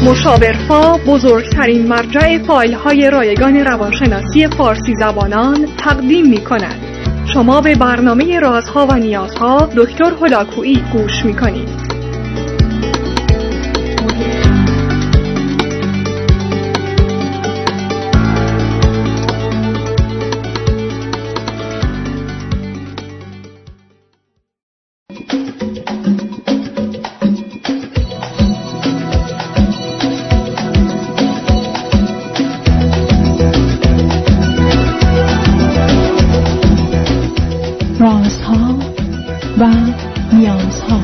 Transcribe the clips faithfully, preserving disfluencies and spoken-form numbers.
مشاورفا بزرگترین مرجع فایل‌های رایگان روانشناسی فارسی زبانان تقدیم می‌کند. شما به برنامه رازها و نیازها دکتر هلاکویی گوش می‌کنید. رازها و نیازها.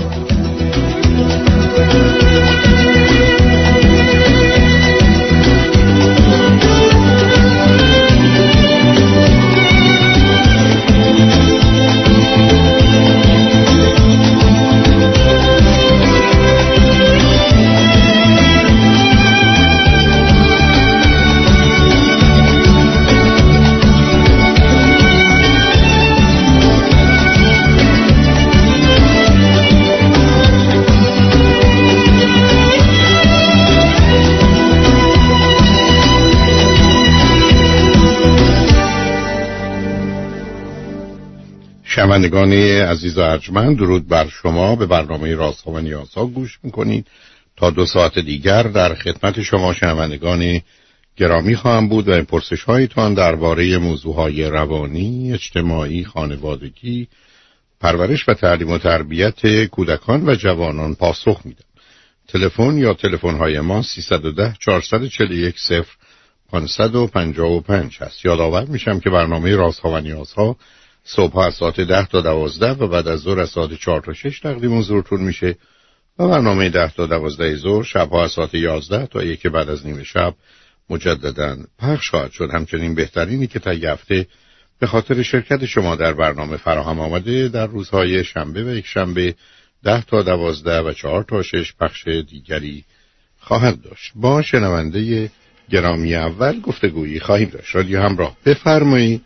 شنوندگان عزیز و ارجمند، درود بر شما. به برنامه رازها و نیازها گوش میکنید. تا دو ساعت دیگر در خدمت شما شنوندگان گرامی خواهم بود و این پرسش هایتان درباره موضوعهای روانی، اجتماعی، خانوادگی، پرورش و تعلیم و تربیت کودکان و جوانان پاسخ میدم. تلفن یا تلفن های ما سیصد و ده چهارصد و چهل و یک صفر پانصد و پنجاه و پنج هست. یادآور میشم که برنامه رازها و نیازها صبح از ساعت ده تا دوازده و بعد از ظهر از ساعت چهار تا شش تقدیم حضورتون میشه و برنامه ده تا دوازده ظهر شبها از ساعت یازده تا یک بعد از نیم شب مجددا پخش خواهد شد. همچنین بهترینی که تا هفته به خاطر شرکت شما در برنامه فراهم آمده در روزهای شنبه و یک شنبه ده تا دوازده و چهار تا شش پخش دیگری خواهد داشت. با شنونده گرامی اول گفتگویی خواهیم داشت. رادیو همراه، بفرمایید.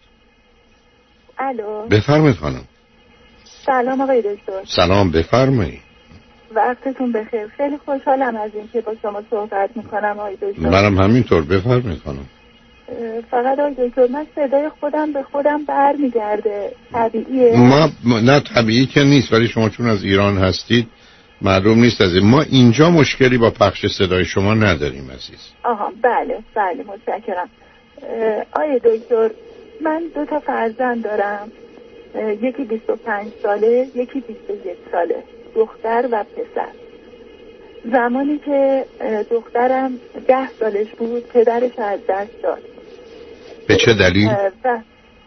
الو، بفرمایید خانم. سلام آقای دکتر. سلام، بفرمایید. وقتتون بخیر. خیلی خوشحالم از این که با شما صحبت میکنم آقای دکتر. منم همینطور. بفرمایید خانم. فقط آقای دکتر من صدای خودم به خودم برمیگرده. طبیعیه؟ ما نه طبیعی که نیست، ولی شما چون از ایران هستید معلوم نیست از این. ما اینجا مشکلی با پخش صدای شما نداریم عزیز. آها بله بله متشکرم. آقای دکتر من دو تا فرزند دارم، یکی بیست و پنج ساله یکی بیست و یک ساله، دختر و پسر. زمانی که دخترم ده سالش بود پدرش از دست داد. به چه دلیل؟ و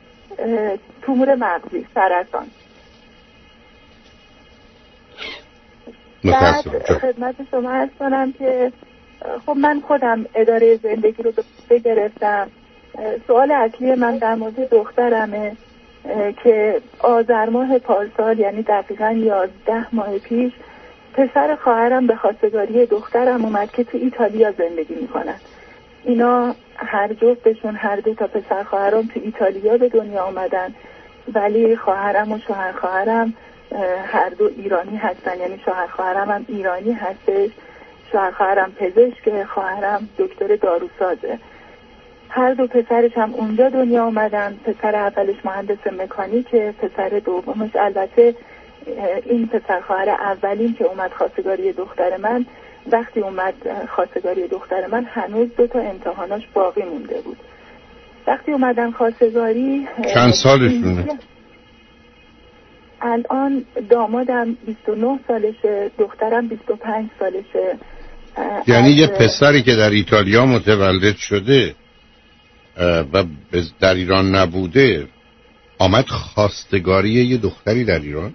تومور مغزی، سرطان. بعد خدمت شما عرض کنم که خب من خودم اداره زندگی رو بگرفتم. سوال اصلی من در مورد دخترمه که آذر ماه پارسال، یعنی دقیقاً یازده ماه پیش، پسر خواهرم به خواستگاری دخترم اومد که تو ایتالیا زندگی میکنن. اینا هر جفتشون، هر دو تا پسر خواهرم تو ایتالیا به دنیا اومدن، ولی خواهرم و شوهر خواهرم هر دو ایرانی هستن. یعنی شوهر خواهرم هم ایرانی هستش، شوهر خواهرم پزشک، خواهرم دکتر داروسازه. هر دو پسرش هم اونجا دنیا آمدن. پسر اولش مهندس مکانیکه، پسر دومش، البته این پسر خواهر اولین که اومد خواستگاری دختر من، وقتی اومد خواستگاری دختر من هنوز دو تا امتحاناش باقی مونده بود. وقتی اومدن خواستگاری چند سالشونه؟ الان دامادم بیست و نه سالشه، دخترم بیست و پنج سالشه. یعنی یه پسری که در ایتالیا متولد شده و در ایران نبوده آمد خواستگاری یه دختری در ایران؟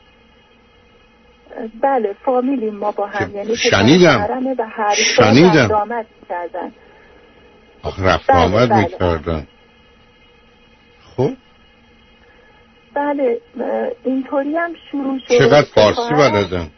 بله فامیلیم ما با هم. یعنی شنیدم شنیدم داماد کردن. آخه رفت بله آمد بله. میکردن. خب بله اینطوری هم شروع شد. چقدر فارسی بلدن؟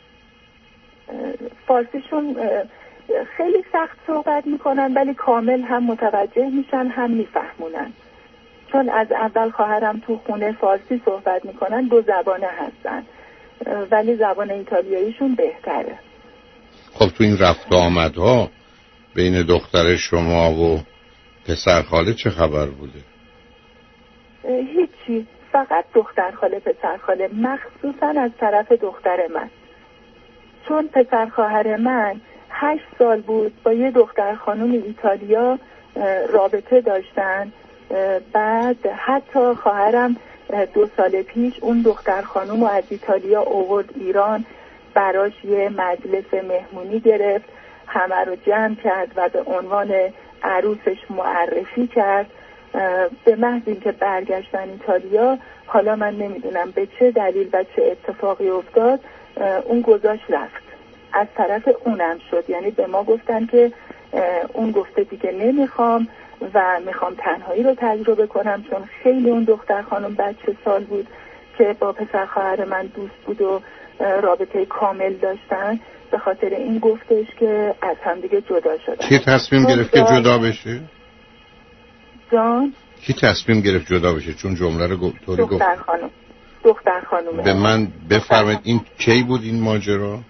فارسیشون خیلی سخت صحبت میکنن ولی کامل هم متوجه میشن هم میفهمونن، چون از اول خواهرم تو خونه فارسی صحبت میکنن، دو زبانه هستن ولی زبان ایتالیاییشون بهتره. خب تو این رفت و آمدها بین دختر شما و پسر خاله چه خبر بوده؟ هیچی، فقط دختر خاله پسر خاله، مخصوصا از طرف دختر من، چون پسر خواهر من هشت سال بود با یه دختر خانم ایتالیا رابطه داشتن. بعد حتی خواهرم دو سال پیش اون دختر خانم رو از ایتالیا آورد ایران، براش یه مجلس مهمونی گرفت، همه رو جمع کرد و به عنوان عروسش معرفی کرد. به محض اینکه برگشتن ایتالیا، حالا من نمیدونم به چه دلیل و چه اتفاقی افتاد، اون گذاشت رفت. از طرف اونم شد، یعنی به ما گفتن که اون گفته دیگه نمیخوام و میخوام تنهایی رو تجربه کنم، چون خیلی اون دختر خانم بچه سال بود که با پسر خواهر من دوست بود و رابطه کامل داشتن. به خاطر این گفتش که از هم دیگه جدا شدن. کی تصمیم گرفت که جدا بشه؟ جان؟ کی تصمیم گرفت جدا بشه؟ چون جمله رو گفت طوری گفت دختر خانم. دختر خانم. به من بفرمایید این کی بود این ماجرا؟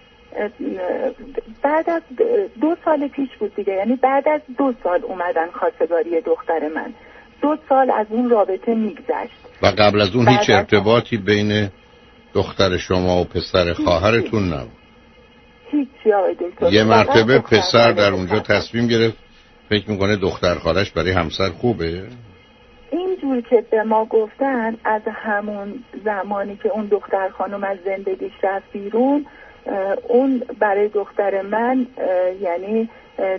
بعد از دو سال پیش بود دیگه، یعنی بعد از دو سال اومدن خواستگاری دختر من. دو سال از اون رابطه میگذشت. و قبل از اون هیچ ارتباطی بین دختر شما و پسر خواهرتون نبود؟ هیچی آقای دکتر. یه مرتبه پسر در اونجا تصمیم گرفت فکر میکنه دختر خالش برای همسر خوبه؟ اینجور که به ما گفتن از همون زمانی که اون دختر خانم از زندگیش رفت بیرون، اون برای دختر من یعنی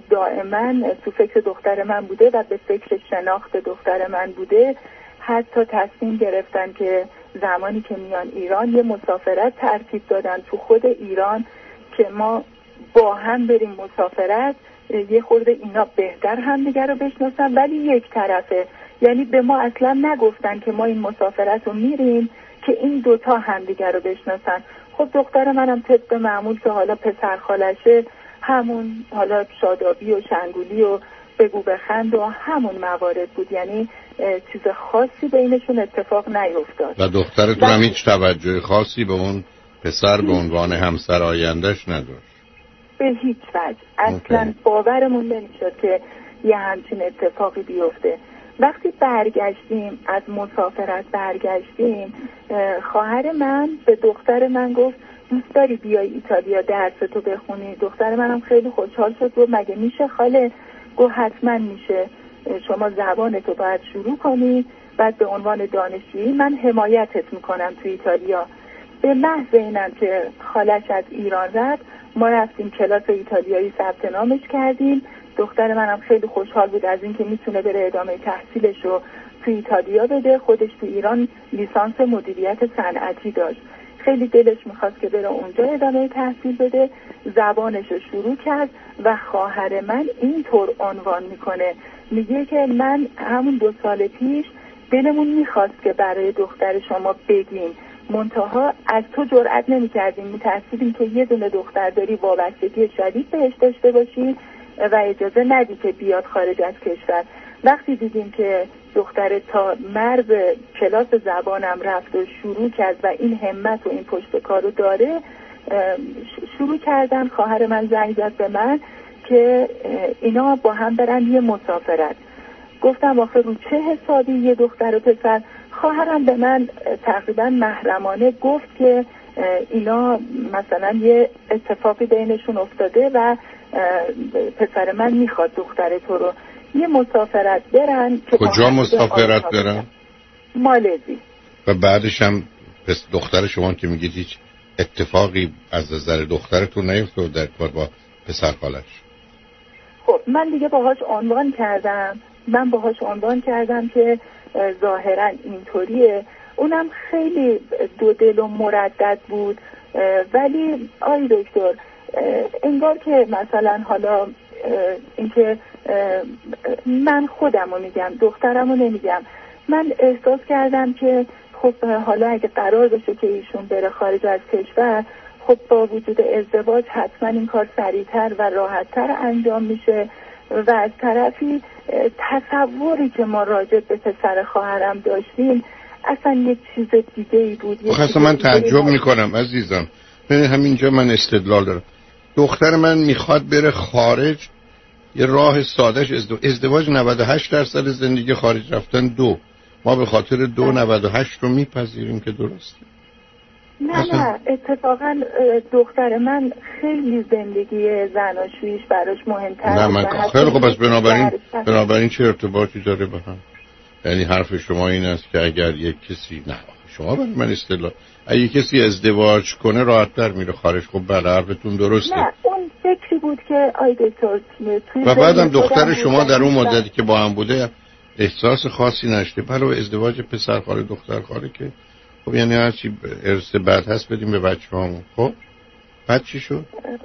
دائما تو فکر دختر من بوده و به فکر شناخت دختر من بوده. حتی تصمیم گرفتن که زمانی که میان ایران یه مسافرت ترتیب دادن تو خود ایران که ما با هم بریم مسافرت، یه خورده اینا بهتر هم دیگر رو بشناسن، ولی یک طرفه، یعنی به ما اصلا نگفتن که ما این مسافرت رو میریم که این دوتا هم دیگر رو بشناسن. خب دختر منم طبق معمول که حالا پسر خالشه، همون حالا شادابی و شنگولی و بگو بخند و همون موارد بود، یعنی چیز خاصی بینشون اتفاق نیفتاد. و دخترتون هم هیچ توجه خاصی به اون پسر به عنوان همسر آیندهش نداشت؟ به هیچ وجه. اصلا باورمون نمیشد که یه همچین اتفاقی بیفته. وقتی برگشتیم از مسافرت برگشتیم، خواهر من به دختر من گفت دوست داری بیای ایتالیا درستو بخونی؟ دختر منم خیلی خوشحال شد، گفت مگه میشه خاله؟ گفت حتما میشه، شما زبانتو باید شروع کنی، بعد به عنوان دانشجویی من حمایتت میکنم تو ایتالیا. به محض اینم که خالش از ایران رفت، ما رفتیم کلاس ایتالیایی ثبت نامش کردیم. دختر منم خیلی خوشحال بود از اینکه میتونه بره ادامه تحصیلش رو تو ایتالیا بده. خودش تو ایران لیسانس مدیریت صنعتی داشت، خیلی دلش میخواست که بره اونجا ادامه تحصیل بده. زبانش رو شروع کرد و خواهر من اینطور عنوان میکنه، میگه که من همون دو سال پیش دلمون میخواست که برای دختر شما بگیم، منتها از تو جرئت نمیکردیم، میترسیدیم که یه دونه دختر داری وابستگی شدید بهش داشته باشی و اجازه ندی که بیاد خارج از کشور. وقتی دیدیم که دختر تا مرز کلاس زبانم رفت و شروع کرد و این همت و این پشت کارو داره، شروع کردن. خواهر من زنگ زد به من که اینا با هم برن یه مسافرت. گفتم آخه رو چه حسابی یه دختر و پسر؟ خواهرم به من تقریبا محرمانه گفت که اینا مثلا یه اتفاقی بینشون افتاده و پسر من میخواد دختر تو رو یه مسافرت برن. کجا مسافرت برن؟ مالزی. و بعدش هم پس دختر شما که میگید هیچ اتفاقی از نظر دخترتون نیفتاد در کار با پسر خالش؟ خب من دیگه باهاش عنوان کردم من باهاش عنوان کردم که ظاهرا اینطوریه. اونم خیلی دو دل و مردد بود، ولی آی دکتر انگار که مثلا حالا اینکه من خودم رو میگم، دخترم رو نمیگم، من احساس کردم که خب حالا اگه قرار بشه که ایشون بره خارج از کشور، خب با وجود ازدواج حتما این کار سریعتر و راحتتر انجام میشه و از طرفی تصوری که ما راجع به پسر خواهرم داشتیم اصلا یک چیز دیگه ای بود. اصلا من تعجب میکنم عزیزم، همینجا من استدلال دارم. دختر من میخواد بره خارج یه راه سادهش ازدواج, ازدواج نود و هشت درصد زندگی خارج رفتن دو. ما به خاطر دو نود و هشت رو میپذیریم که درسته. نه نه اتفاقا دختر من خیلی زندگی زناشوییش براش مهمتر. نه من خیلی خب، پس بنابراین بنابراین چه ارتباطی داره به هم؟ یعنی حرف شما این است که اگر یک کسی، نه شما برای من اصطلاح، اگه کسی ازدواج کنه راحت‌تر میره خارج. خب بله حرفتون درسته. نه اون فکری بود که آی دکتر توی و بعدم دختر شما در اون مدتی که با هم بوده احساس خاصی نشده. برای ازدواج پسر خاله دختر خاله که خب یعنی هرچی ارث بعد هست بدیم به بچه هامون. خب بعد چی شد؟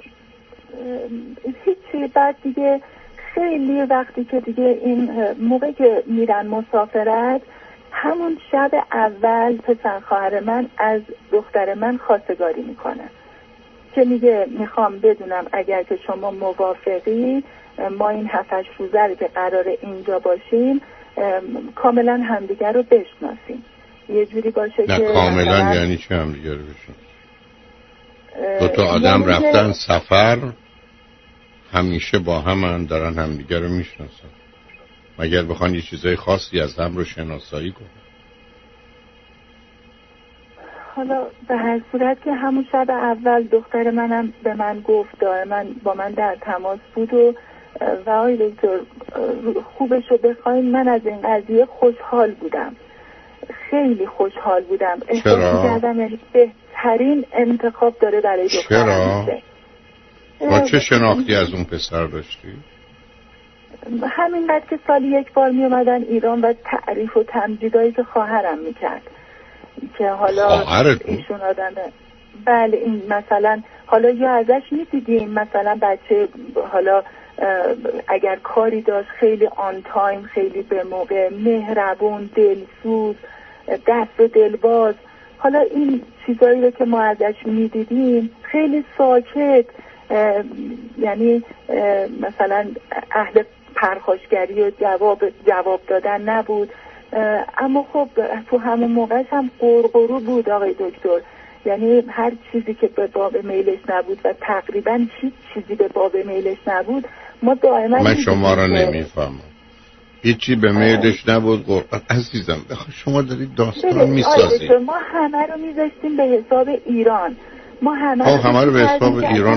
هیچی. بعد دیگه خیلی وقتی که دیگه این موقع که میرن مسافرت، همون شب اول پسر خواهر من از دختر من خواستگاری میکنه که میگه میخوام بدونم اگر که شما موافقی ما این هفتش روزه رو که قراره اینجا باشیم کاملا همدیگر رو بشناسیم، یه جوری باشه نه که کاملا مثلا... یعنی چه همدیگر رو بشناسیم؟ دو تا آدم یعنی رفتن که... سفر همیشه با هم دارن همدیگر رو میشناسن، مگر بخوان یه چیزای خاصی از هم رو شناسایی کنن. حالا به هر صورت که همون شب اول دختر منم به من گفت، دائما با من در تماس بود و و آقای دکتر خوبش رو بخواین من از این قضیه خوشحال بودم، خیلی خوشحال بودم. احساس کردم بهترین انتخاب داره برای دخترم. چرا؟ با چه شناختی از اون پسر داشتی؟ همینقدر که سالی یک بار می اومدن ایران و تعریف و تمجیدایی که خواهرم میکرد که حالا ایشون آدم بله این مثلا حالا یا ازش میدیدیم مثلا بچه حالا اگر کاری داشت خیلی آن تایم، خیلی به موقع، مهربون، دلسوز، دست و دلباز. حالا این چیزایی رو که ما ازش میدیدیم خیلی ساکت، یعنی مثلا اهل پرخاشگری و جواب جواب دادن نبود، اما خب تو همون موقعش هم قرقرو بود آقای دکتر، یعنی هر چیزی که به باب میلش نبود و تقریبا هیچ چیزی به باب میلش نبود ما دائما من شما را نمیفهمم. هیچی به میلش نبود قرقر عزیزم. شما دارید داستان میسازید. ما همه رو میذاشتیم به حساب ایران. ما همه رو, همه رو به حساب ایران.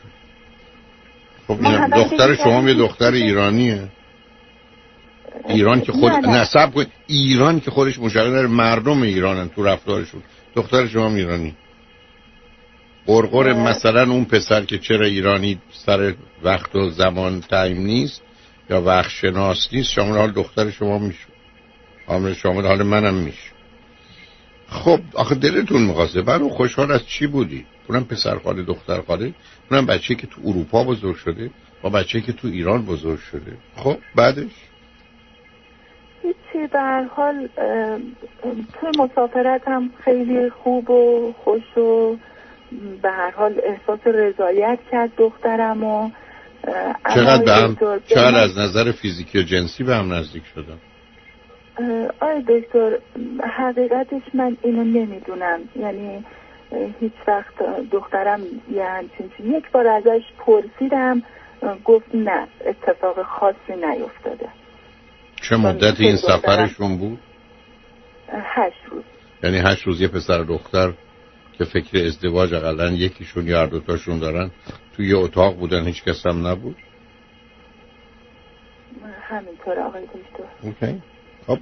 خب دختر شما یه دختر ایرانیه. ایران که خود نسب کنید، ایران که خودش مشکل داره، مردم ایرانن تو رفتارشون. دختر شما ایرانی. قرقر مثلا اون پسر که چرا ایرانی سر وقت و زمان تایم نیست یا وقت شناس نیست شامل حال دختر شما میشه، شامل شامل حال منم میشه. خب آخه دلتون میخواسته. برای خوشحال از چی بودی؟ اونم پسر خاله دختر خاله، اونم بچه‌ای که تو اروپا بزرگ شده با بچه‌ای که تو ایران بزرگ شده. خب بعدش هیچی. به هر حال توی مسافرت هم خیلی خوب و خوش و به هر حال احساس رضایت کرد دخترم و چقدر به هم چقدر از نظر فیزیکی و جنسی به هم نزدیک شدن؟ آی دکتر حقیقتش من اینو نمیدونم، یعنی هیچ وقت دخترم یه همچین یک بار ازش پرسیدم گفت نه اتفاق خاصی نیفتاده. چه مدت این سفرشون بود؟ هشت روز. یعنی هشت روز یه پسر دختر که فکر ازدواج اقلا یکیشون یا هر دوتاشون دارن توی یه اتاق بودن، هیچ کس هم نبود؟ همینطور آقای دکتر. اوکی. خب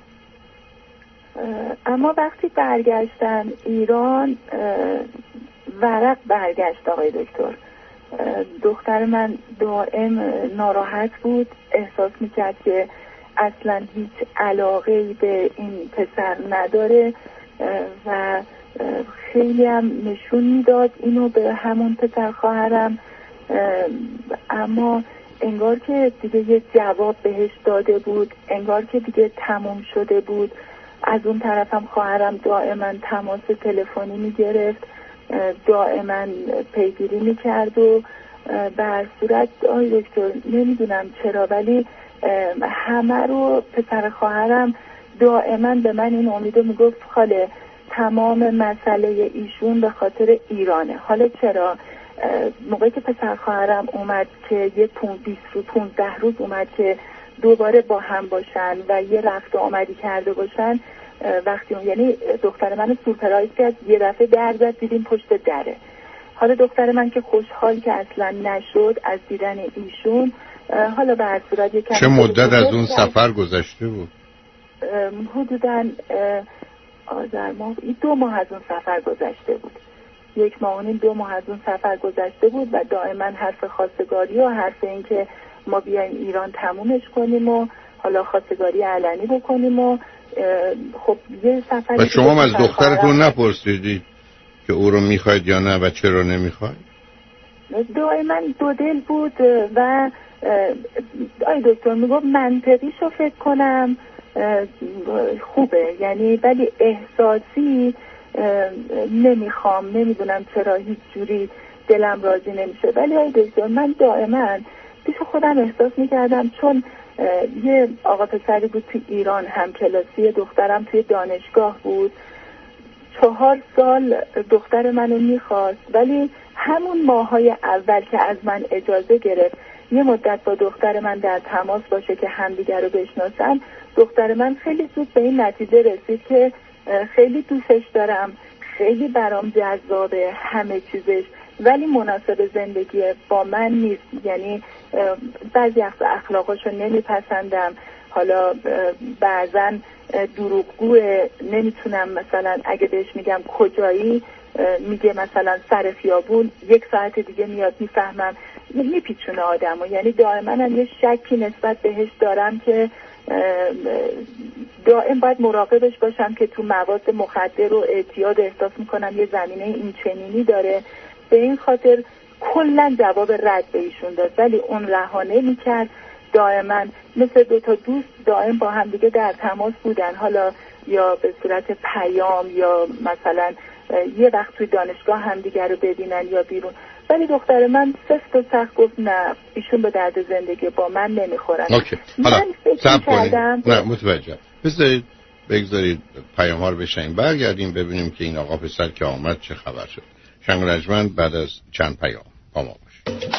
اما وقتی برگشتن ایران ورق برگشت آقای دکتر. دختر من دائم ناراحت بود، احساس میکرد که اصلا هیچ علاقه‌ای به این پسر نداره و خیلی هم نشون میداد اینو به همون پسر خواهرم، اما انگار که دیگه یه جواب بهش داده بود، انگار که دیگه تموم شده بود. از اون طرفم خواهرم دائما تماس تلفنی میگرفت، دائما پیگیری میکرد و به هر صورت آی دکتر نمیدونم چرا ولی همه رو پسر خواهرم دائما به من این امیدو میگفت خاله تمام مسئله ایشون به خاطر ایرانه. حالا چرا موقعی که پسر خواهرم اومد که یه بیست روز پونزده روز اومد که دوباره با هم باشن و یه رفت و آمدی کرده باشن، وقتی اون یعنی دختر من سورپرایز کرد، یه دفعه در زد دیدیم پشت دره. حالا دختر من که خوشحال که اصلا نشد از دیدن ایشون، حالا به هر صورت یک چه مدت از اون سفر گذشته بود؟ حدوداً آذر ماه دو ماه از اون سفر گذشته بود. یک ماه و نیم دو ماه از اون سفر گذشته بود و دائما حرف خواستگاری و حرف این که ما بیایم ایران تمومش کنیم و حالا خواستگاری علنی بکنیم و خب یه سفر. و شما از دخترتون نپرسیدید که او رو میخواید یا نه و چرا نمیخواید؟ دائما دو دل بود و آی دکتر میگفت منطقیشو فکر کنم خوبه، یعنی ولی احساسی نمیخوام، نمیدونم چرا هیچ جوری دلم راضی نمیشه. ولی آی دکتر من دائما پیش خودم احساس میکردم، چون یه آقا پسری بود تو ایران هم کلاسی دخترم توی دانشگاه بود، چهار سال دختر منو میخواست، ولی همون ماهای اول که از من اجازه گرفت یه مدت با دختر من در تماس باشه که همدیگر رو بشناسن، دختر من خیلی زود به این نتیجه رسید که خیلی دوستش دارم، خیلی برام جذابه همه چیزش، ولی مناسب زندگی با من نیست. یعنی بعضی از اخلاقاشو نمیپسندم، حالا بعضا دروغگوه، نمیتونم مثلا اگه بهش میگم کجایی میگه مثلا سر خیابون، یک ساعت دیگه میاد میفهمم، میپیچونه آدمو. یعنی دائما هم یه شکی نسبت بهش دارم که دائم باید مراقبش باشم که تو مواد مخدر و اعتیاد احساس میکنم یه زمینه این چنینی داره. به این خاطر کلا جواب رد به ایشون داد، ولی اون رهانه میکرد. دائما مثل دو تا دوست دائم با هم دیگه در تماس بودن، حالا یا به صورت پیام یا مثلا یه وقت توی دانشگاه هم دیگر رو ببینن یا بیرون. ولی دختر من سفت و سخت گفت نه، ایشون به درد زندگی با من نمیخورن. اوکی. حالا سب کنید. نه متوجه. بذارید بگذارید پیام ها رو بشنیم، برگردیم ببینیم که این آقا پسر که آمد چه خبر شد. شنگ رجمند بعد از چند پیام با ما باشید.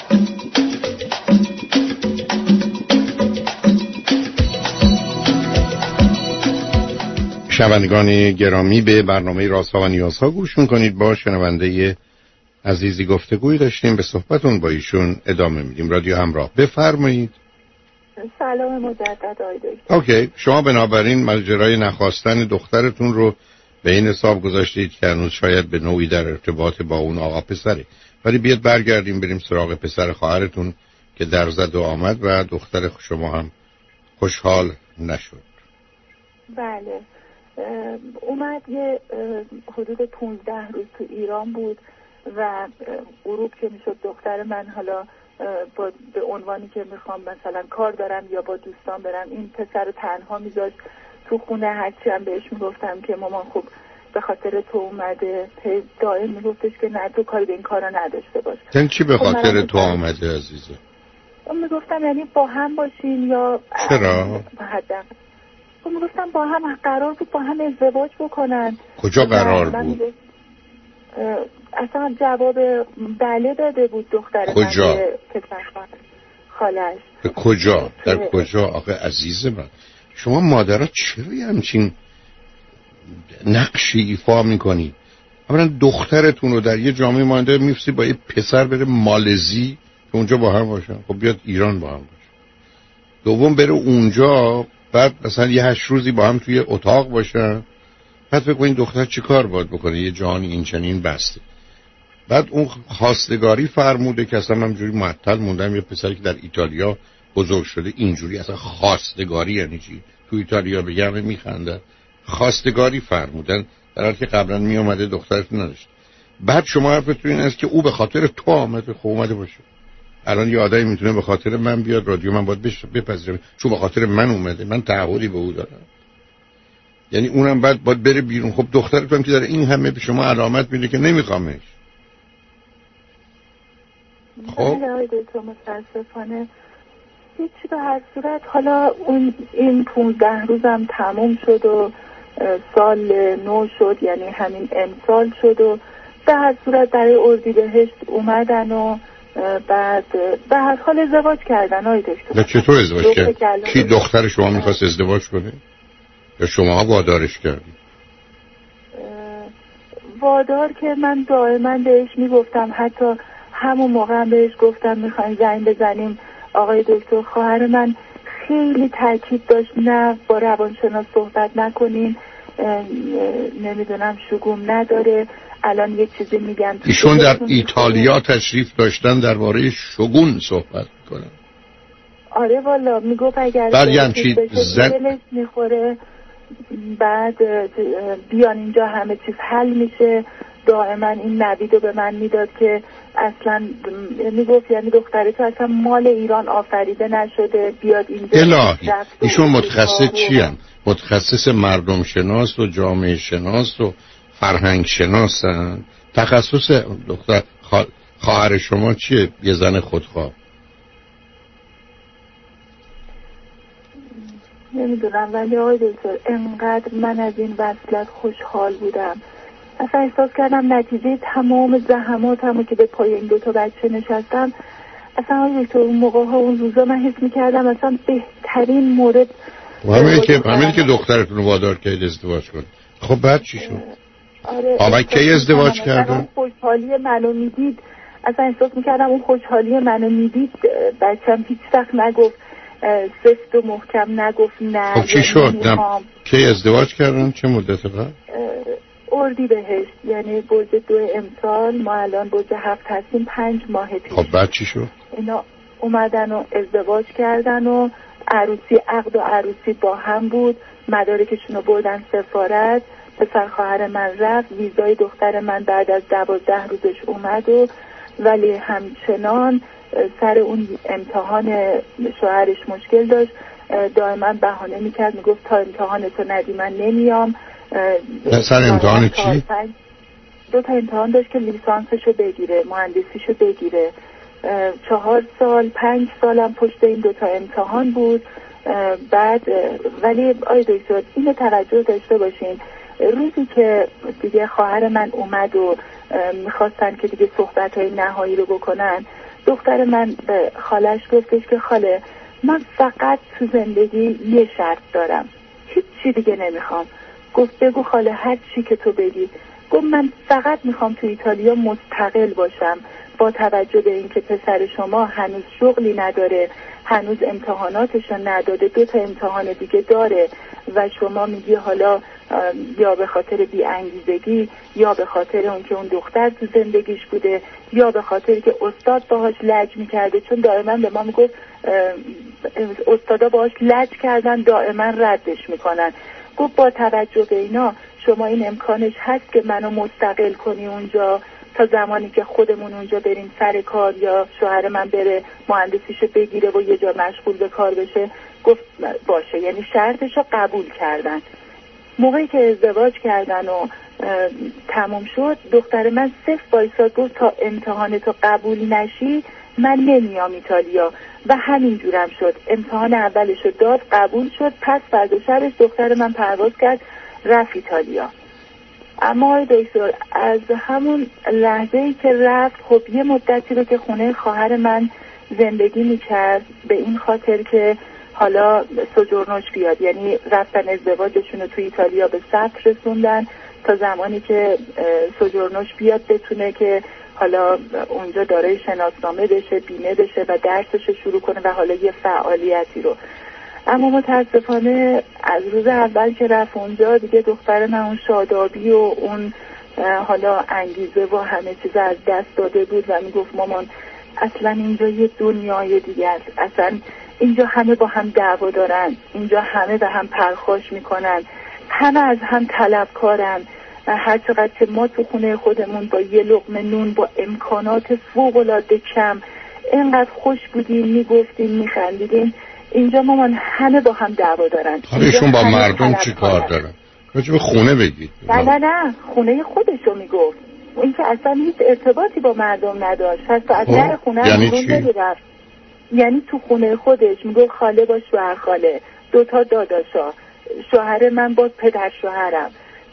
شنوندگان گرامی، به برنامه رازها و نیازها گوش میکنید. با شنونده عزیزی گفتگوی داشتیم، به صحبتون با ایشون ادامه میدیم. رادیو همراه، بفرمایید. سلام مجدد آقای دکتر. اوکی، شما بنابراین ماجرای نخواستن دخترتون رو به این حساب گذاشتید که هنوز شاید به نوعی در ارتباط با اون آقا پسره، ولی بیاد برگردیم بریم سراغ پسر خواهرتون که در زد و آمد و دختر شما هم خوشحال نشد. بله، اومد یه حدود پونزده روز تو ایران بود و غروب که میشد دختر من حالا با به عنوانی که میخوام مثلا کار دارم یا با دوستان برم، این پسر رو تنها میذاشت تو خونه. هرچی هم بهش میگفتم که مامان خوب به خاطر تو اومده، دائم میگفتش که نه تو کاری به این کارا نداشته باش. یعنی چی به خاطر تو اومده عزیزه؟ میگفتم یعنی با هم باشین یا چرا؟ حداقل خب میگفتم با هم قرار بود با هم ازدواج بکنن. کجا قرار بود؟ اصلا جواب بله داده بود دختر کجا؟ من که خالش. به کجا؟ در کجا؟ آخه عزیز من، شما مادرها چرا همچین نقشی ایفا میکنی؟ اولا دخترتون رو در یه جامعه مانده میفرستی با یه پسر بره مالزی که اونجا با هم باشن، خب بیاد ایران با هم باشه. دوم بره اونجا بعد مثلا یه هشت روزی با هم توی اتاق باشن، بعد فکر کنین دختر چی کار باید بکنه؟ یه جهانی این چنین بسته. بعد اون خواستگاری فرموده که اصلا همجوری معطل موندم. یه پسری که در ایتالیا بزرگ شده اینجوری اصلا خواستگاری یعنی چی؟ تو ایتالیا بگم میخندن. خواستگاری فرمودن در حالی که قبلا می اومده دخترتون نداشت. بعد شما حرفتون این است که او به خاطر تو آمده. خب اومده باشه. الان یه آدمی میتونه به خاطر من بیاد رادیو من باید بپذیرم چون به خاطر من اومده، من تعهدی به او دارم. یعنی اونم بعد باید بره بیرون. خب دخترتون که داره این همه به شما علامت میده که نمیخوامش. خب متاسفانه هیچی. به هر صورت حالا اون این پونزده روزم تموم شد و سال نو شد، یعنی همین امسال شد و به هر صورت برای اردیبهشت اومدن و بعد به هر حال ازدواج کردن. آقای دکتر چطور ازدواج کرد؟ کی دختر شما میخواست ازدواج کنه یا شما وادارش کردید؟ وادار که من دائما بهش میگفتم، حتی همون موقع هم بهش گفتم میخوایم زنگ بزنیم آقای دکتر. خواهر من خیلی تاکید داشت نه با روانشناس صحبت نکنین، نمیدونم شگون نداره. الان یه چیزی میگم ایشون در ایتالیا تشریف داشتن درباره شگون صحبت میکنن. آره والا میگفت اگر دلش میخوره بعد بیان اینجا همه چیز حل میشه. دائما این نویدو به من میداد که اصلا میگفت یعنی دختره تو اصلا مال ایران آفریده نشده، بیاد اینجا. الهی ایشون متخصص چی هن؟ متخصص مردم شناس و جامعه شناس و فرهنگ شناسن؟ تخصص دختر خواهر شما چیه؟ یه زن خودخواه؟ نمیدونم، ولی آقای دکتر انقدر من از این وصلت خوشحال بودم، اصلا احساس کردم نتیجه تمام زحماتمو که به پای این دوتا بچه نشستم. اصلا آقای دکتر اون موقع ها اون روزا من حس میکردم اصلا بهترین مورد همین که همین که دخترتون رو وادار کرد ازدواج کنه. خب بعد چی شد؟ آره آقا کی ازدواج کردن؟ خوشحالی منو میدید، اصلا احساس میکردم اون خوشحالی منو میدید. بچم هیچ وقت نگفت سفت و محکم نگفت نه. خب چی شد؟ نم... کی ازدواج کردن؟ چه مدت بعد؟ اردیبهشت، یعنی برج دو امسال. ما الان برج هفت هستیم، پنج ماه پیش. خب بعد چی شد؟ اینا اومدن و ازدواج کردن و عروسی، عقد و عروسی با هم بود. مدارکشون رو بردن سفارت. پسر خواهر من رفت، ویزای دختر من بعد از دوازده روزش اومد و ولی همچنان سر اون امتحان شوهرش مشکل داشت. دائما بهانه میکرد، میگفت تا امتحانتو ندی من نمیام. سر امتحان چی؟ دو تا امتحان داشت که لیسانسشو بگیره، مهندسیشو بگیره. چهار سال پنج سالم پشت این دو تا امتحان بود. بعد ولی آی دکتر اینو توجه داشته باشین، روزی که دیگه خواهر من اومد و میخواستن که دیگه صحبتهای نهایی رو بکنن، دختر من به خالش گفتش که خاله من فقط تو زندگی یه شرط دارم، هیچ چی دیگه نمیخوام. گفت بگو خاله هر چی که تو بگی. گفت من فقط میخوام تو ایتالیا مستقل باشم، با توجه به اینکه پسر شما هنوز شغلی نداره، هنوز امتحاناتشو نداده، دو تا امتحان دیگه داره و شما میگی حالا یا به خاطر بی انگیزگی یا به خاطر اون که اون دختر تو زندگیش بوده یا به خاطر که استاد باهاش لج میکرده، چون دائما به ما میگفت استادا باهاش لج کردن دائما ردش میکنن. گفت با توجه به اینا شما این امکانش هست که منو مستقل کنی اونجا تا زمانی که خودمون اونجا بریم سر کار یا شوهر من بره مهندسیشو بگیره و یه جا مشغول به کار بشه. گفت باشه، یعنی شرطشو قبول کردن. موقعی که ازدواج کردن و تموم شد دختر من صفر وایساد، گفت تا امتحانتو قبول نشی من نمیام ایتالیا و همین جورم شد. امتحان اولشو داد، قبول شد. پس فردا شبش دختر من پرواز کرد رفت ایتالیا. اما آقای دکتر از همون لحظه‌ای که رفت خب یه مدتی رو که خونه خواهر من زندگی میکرد به این خاطر که حالا سوجورنوش بیاد، یعنی رفتن ازدواجشون رو توی ایتالیا به ثبت رسوندن تا زمانی که سوجورنوش بیاد بتونه که حالا اونجا دارای شناسنامه بشه، بیمه بشه و درسش رو شروع کنه و حالا یه فعالیتی رو. اما متاسفانه از روز اول که رفت اونجا دیگه دختر من اون شادابی و اون حالا انگیزه و همه چیز از دست داده بود و میگفت مامان اصلا اینجا یه دنیای دیگه است، اصلا اینجا همه با هم دعوا دارن، اینجا همه به هم پرخاش میکنن، همه از هم طلبکارن. هر چقدر که ما تو خونه خودمون با یه لقمه نون با امکانات فوق‌العاده کم اینقدر خوش بودیم، میگفتیم، میخندیدیم، اینجا مامان همه با هم دعوا دارن. حالشون با مردم چی کار دارن؟ راجع به خونه بگید. نه نه نه خونه خودشو میگفت، این که اصلا هیچ ارتباطی با مردم نداشت. پس از در خونه یعنی بیرون نمیرفت. یعنی تو خونه خودش میگفت خاله با شوهر خاله، دوتا داداشا، شوهر من با پدر شوهرم.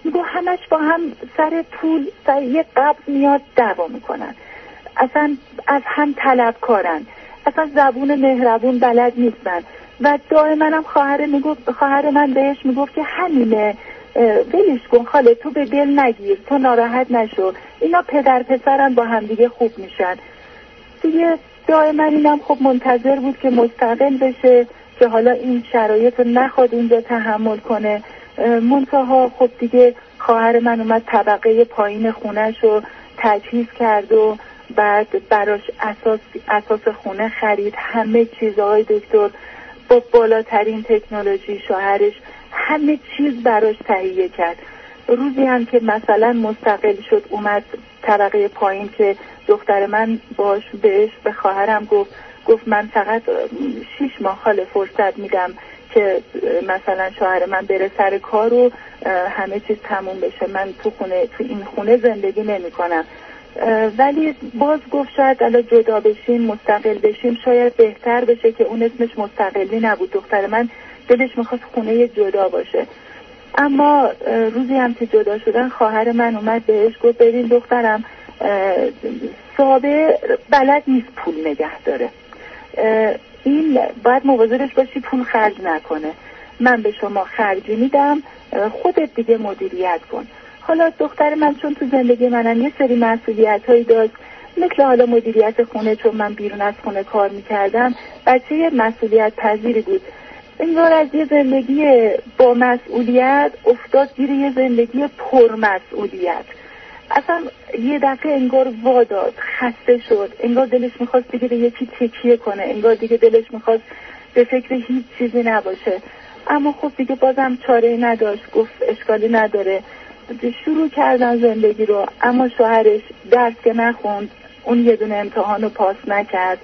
میگو همش با هم سر پول سر یه قبض میاد دعوا میکنن، اصلا از هم طلبکارن، اصلا زبون مهربون بلد نیستن. و دائما هم خواهر میگفت، خواهر من بهش میگفت که همینه، ولش کن خاله، تو به دل نگیر، تو ناراحت نشو، اینا پدر پسرن با هم دیگه خوب میشن دیگه. دائما اینم خب منتظر بود که مستقل بشه، که حالا این شرایط رو نخواد اونجا تحمل کنه. منتها خب دیگه خواهر من اومد طبقه پایین خونش رو تجهیز کرد و بعد براش اساس اساس خونه خرید، همه چیزهای دکتر با بالاترین تکنولوژی، شوهرش همه چیز براش تهیه کرد. روزی هم که مثلا مستقل شد اومد طبقه پایین، که دختر من باش بهش به خواهرم گفت گفت من فقط شیش ماه خاله فرصت میدم که مثلا شوهر من بره سر کار و همه چیز تموم بشه، من تو خونه تو این خونه زندگی نمی کنم. ولی باز گفت شاید الان جدا بشیم مستقل بشیم شاید بهتر بشه، که اون اسمش مستقلی نبود، دختر من دلش میخواست خونه جدا باشه. اما روزی هم که جدا شدن خواهر من اومد بهش گفت ببین دخترم، صابه بلد نیست پول نگه داره، این باید مواظبش باشی پول خرج نکنه، من به شما خرجی میدم، خودت دیگه مدیریت کن. حالا دختر من چون تو زندگی منم یه سری مسئولیت هایی داشت، مثل حالا مدیریت خونه، چون من بیرون از خونه کار میکردم، بچه مسئولیت پذیری بود. انگار از یه زندگی با مسئولیت افتاد گیر یه زندگی پر مسئولیت. اصلا یه دفعه انگار واداد، خسته شد، انگار دلش میخواست دیگه به یکی تکیه کنه، انگار دیگه دلش میخواست به فکر هیچ چیزی نباشه. اما خب دیگه بازم چاره‌ای نداشت، گفت اشکالی نداره. شروع کردن زندگی رو، اما شوهرش درس که نخوند، اون یه دونه امتحان رو پاس نکرد.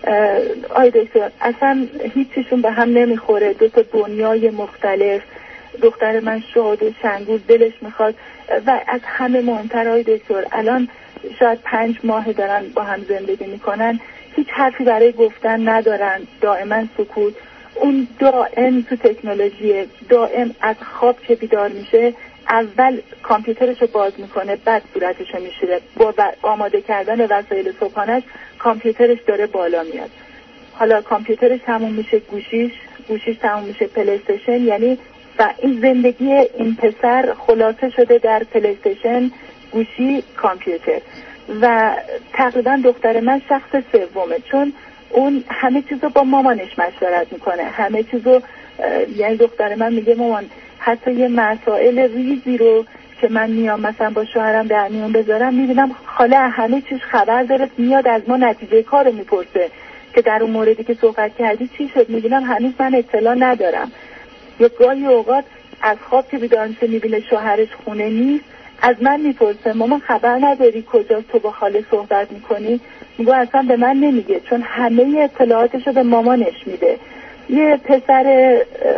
آی دکتر اصلا هیچیشون به هم نمیخوره، دو تا دنیای مختلف. دختر من شاد و شنگول، دلش میخواد. و از همه مهمتر آی دکتر، الان شاید پنج ماه دارن با هم زندگی میکنن، هیچ حرفی برای گفتن ندارن، دائما سکوت. اون دائم تو تکنولوژیه، دائم از خواب که بیدار میشه اول کامپیوترشو باز میکنه، بعد صورتشو میشوره. با آماده کردن وسایل صبحانش کامپیوترش داره بالا میاد. حالا کامپیوترش تموم میشه، گوشیش گوشیش تموم میشه، پلی استیشن. یعنی و این زندگی این پسر خلاصه شده در پلی استیشن، گوشی، کامپیوتر. و تقریبا دختر من شخص سومه، چون اون همه چیزو با مامانش مشورت میکنه، همه چیزو. یعنی دختر من میگه مامان حتی یه مسائل ریزی رو که من میام مثلا با شوهرم در میون بذارم، میبینم خاله همه چیز خبر داره، میاد از ما نتیجه کارو میپرسه که در اون موردی که صحبت کردی چی شد، میبینم هنوز من اطلاع ندارم. یا گاهی اوقات از خواب که بیدار میشه میبینه شوهرش خونه نیست، از من میپرسه مامان خبر نداری کجاست، تو با خاله صحبت میکنی؟ میگه اصلا به من نمیگه، چون همه اطلاعاتشو به مامانش میده. یه پسر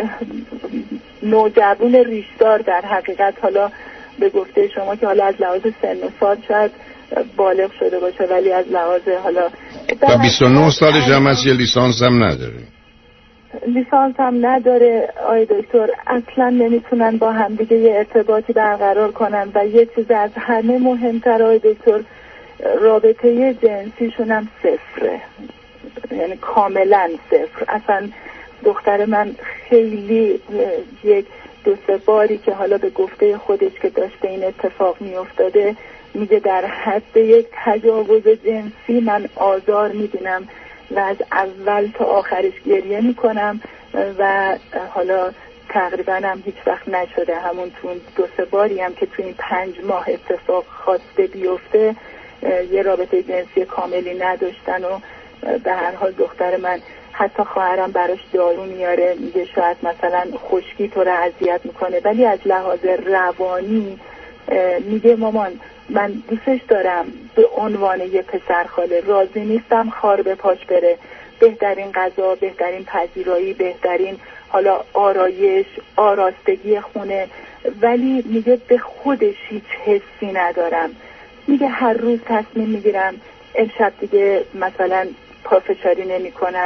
نوجوان ریشدار در حقیقت، حالا به گفته شما که حالا از لحاظ سن و سال شاید بالغ شده باشه، ولی از لحاظ حالا و بیست و نه سالش هم هست، یه لیسانس هم نداره. لیسانس هم نداره آی دکتر. اصلا نمیتونن با هم دیگه یه ارتباطی برقرار کنن. و یه چیز از همه مهمتر آی دکتر، رابطه جنسیشون هم صفره، یعنی کاملا صفر. اصلا دختر من خیلی یک دو سه باری که حالا به گفته خودش که داشته این اتفاق می افتاده، میگه در حد یک تجاوز جنسی من آزار میبینم و از اول تا آخرش گریه میکنم و حالا تقریبا هم هیچ وقت نشده. همون تو دو سه باری هم که تو این پنج ماه اتفاق خواسته بیفته، یه رابطه جنسی کاملی نداشتن. و به هر حال دختر من، حتی خواهرم براش دارو میاره، میگه شاید مثلا خشکی تو رو اذیت میکنه، ولی از لحاظ روانی میگه مامان من دوستش دارم، به عنوان یه پسر خاله راضی نیستم خار به پاش بره، بهترین غذا، بهترین پذیرایی، بهترین حالا آرایش، آراستگی خونه، ولی میگه به خودش هیچ حسی ندارم. میگه هر روز تصمیم میگیرم امشب دیگه مثلا پافشاری نمی کنم،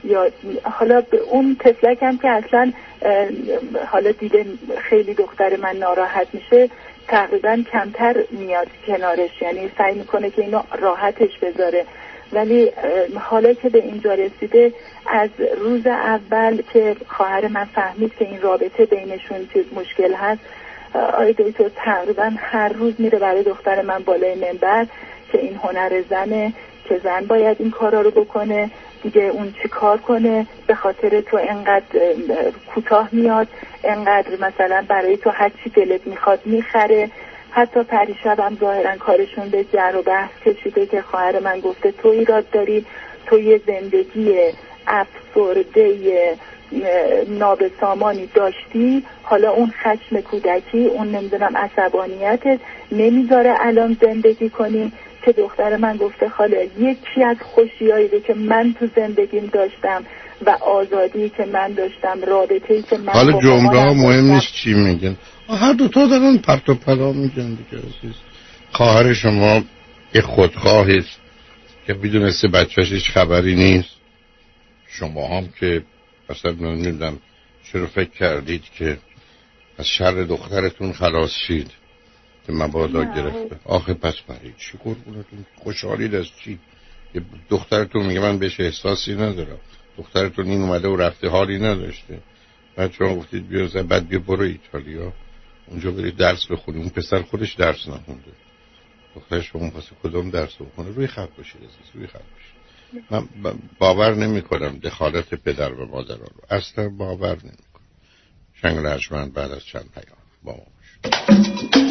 یا حالا به اون طفلکم که اصلا حالا دیده خیلی دختر من ناراحت میشه تقریبا کمتر میاد کنارش، یعنی سعی میکنه که اینو راحتش بذاره. ولی حالا که به اینجا رسیده، از روز اول که خواهر من فهمید که این رابطه بینشون چیز مشکل هست، آقای دکتر تقریبا هر روز میره برای دختر من بالای منبر که این هنر زنه، که زن باید این کارا رو بکنه، دیگه اون چی کار کنه، به خاطر تو انقدر کوتاه میاد، انقدر مثلا برای تو هر چی دلت میخواد میخره. حتی پریشب هم ظاهرا کارشون به جر و بحث کشیده که خواهر من گفته تو ایراد داری، تو یه زندگی افسرده نابسامانی داشتی، حالا اون خشم کودکی، اون نمیدونم عصبانیتت نمیذاره الان زندگی کنی. که دختر من گفته خاله یکی از خوشیایی که من تو زندگیم داشتم و آزادی که من داشتم، رابطه‌ای که من حالا جمله ها مهم نیست چی میگن، هر دو تا دارن پرت و پلا میگن دیگه عزیز. خواهر شما یه خودخواهی است که بدونسته بچه‌ش هیچ خبری نیست. شما هم که مثلا نمیدونم چرا فکر کردید که از شر دخترتون خلاص شید که مبادا گرفته. آخه پس برای چی قربونتون خوشحالید از چی؟ دخترتون میگه من بهش احساسی ندارم، دخترتون این اومده و رفته حالی نداشته، بعد شما گفتید بیا زن، بعد بیا برو ایتالیا اونجا برید درس بخونی. اون پسر خودش درس نخونده، دختر شما پس کدوم درس بخونه؟ روی خط باشید عزیز، روی خط باشید. من باور نمی کنم دخالت پدر و مادر رو، اصلا باور نمی کنم. شنگ رجمند بعد از چند پیام با ما باشید.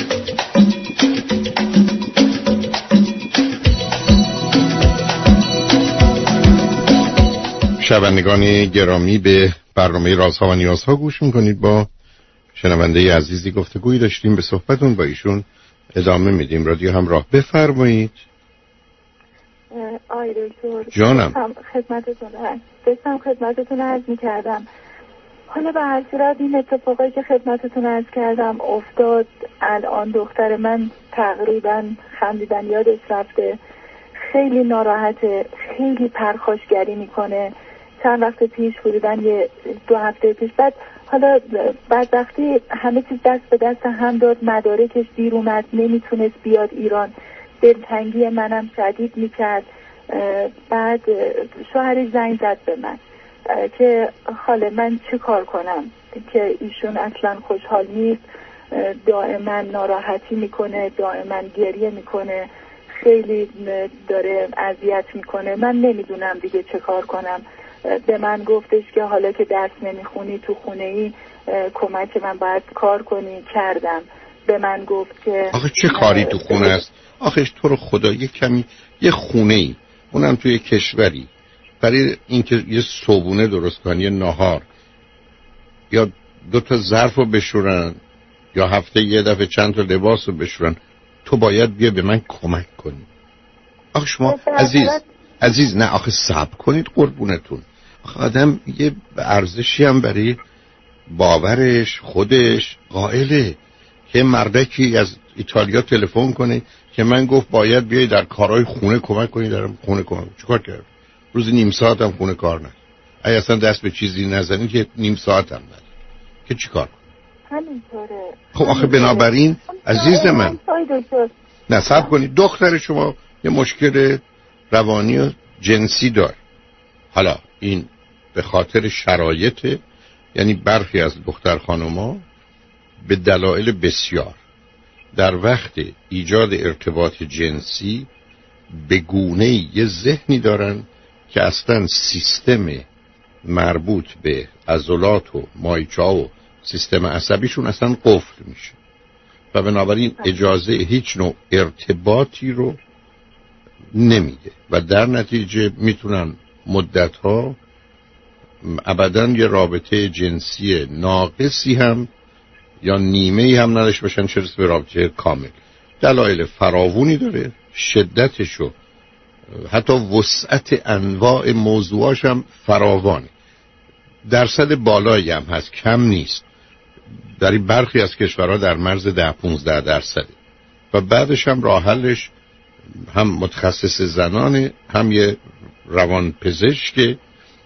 شنوندگان گرامی، به برنامه رازها و نیازها گوش میکنید. با شنونده عزیزی گفتگویی داشتیم، به صحبتون با ایشون ادامه میدیم. رادیو همراه، بفرمایید. آی دکتر جانم خدمتتون داشتم خدمتتون عرض میکردم. حالا به هر صورت این اتفاقایی که خدمتتون عرض کردم افتاد. الان دختر من تقریبا خندیدن یادش رفته، خیلی ناراحته، خیلی پرخاشگری میکنه. چند وقت پیش حدوداً یه دو هفته پیش، بعد حالا بعد وقتی همه چیز دست به دست هم داد، مدارکش دیر اومد، نمیتونست بیاد ایران، دلتنگی منم شدید میکرد. بعد شوهرش زنگ زد به من که خاله من چی کار کنم که ایشون اصلا خوشحال نیست، دائما ناراحتی میکنه، دائما گریه میکنه، خیلی داره اذیت میکنه، من نمیدونم دیگه چه کار کنم. به من گفتش که حالا که درس نمیخونی تو خونه ای کمک من باید کار کنی. کردم. به من گفت که آخه چه کاری تو خونه است؟ آخه تو رو خدا یه کمی یه خونه ای، اونم توی کشوری، برای اینکه یه صبونه درست کنی، یه نهار یا دو تا ظرف رو بشورن یا هفته یه دفعه چند تا لباس رو بشورن، تو باید بیا به من کمک کنی. آخه شما عزیز عزیز نه آخه صبر کنید قربونتون. آخه آدم یه ارزشی هم برای باورش خودش قائله. که مردکی از ایتالیا تلفن کنه که من گفت باید بیای در کارهای خونه کمک کنی، در خونه کمک. چیکار کرد؟ روز نیم ساعت هم خونه کار نه. اگه اصلا دست به چیزی نزنی که نیم ساعت هم نه که چیکار کنی؟ همینطوره. خب آخه بنابراین عزیز من نصب کنید دختر شما یه مشکل روانی و جنسی دار. حالا این به خاطر شرایط، یعنی برخی از دختر خانوما به دلایل بسیار در وقت ایجاد ارتباط جنسی به گونه‌ای یه ذهنی دارن که اصلا سیستم مربوط به عضلات و مایچه‌ها و سیستم عصبیشون اصلا قفل میشه و بنابراین اجازه هیچ نوع ارتباطی رو نمیده و در نتیجه میتونن مدتها ابداً یه رابطه جنسی ناقصی هم یا نیمه‌ای هم نداشته باشن، چه رسه به رابطه کامل. دلایل فراوونی داره، شدتش و حتی وسعت انواع موضوعاش هم فراوانه. درصد بالایی هم هست، کم نیست. در برخی از کشورها در مرز ده پونزده درصده و بعدش هم راه حلش هم متخصص زنانه، هم یه روان پزشک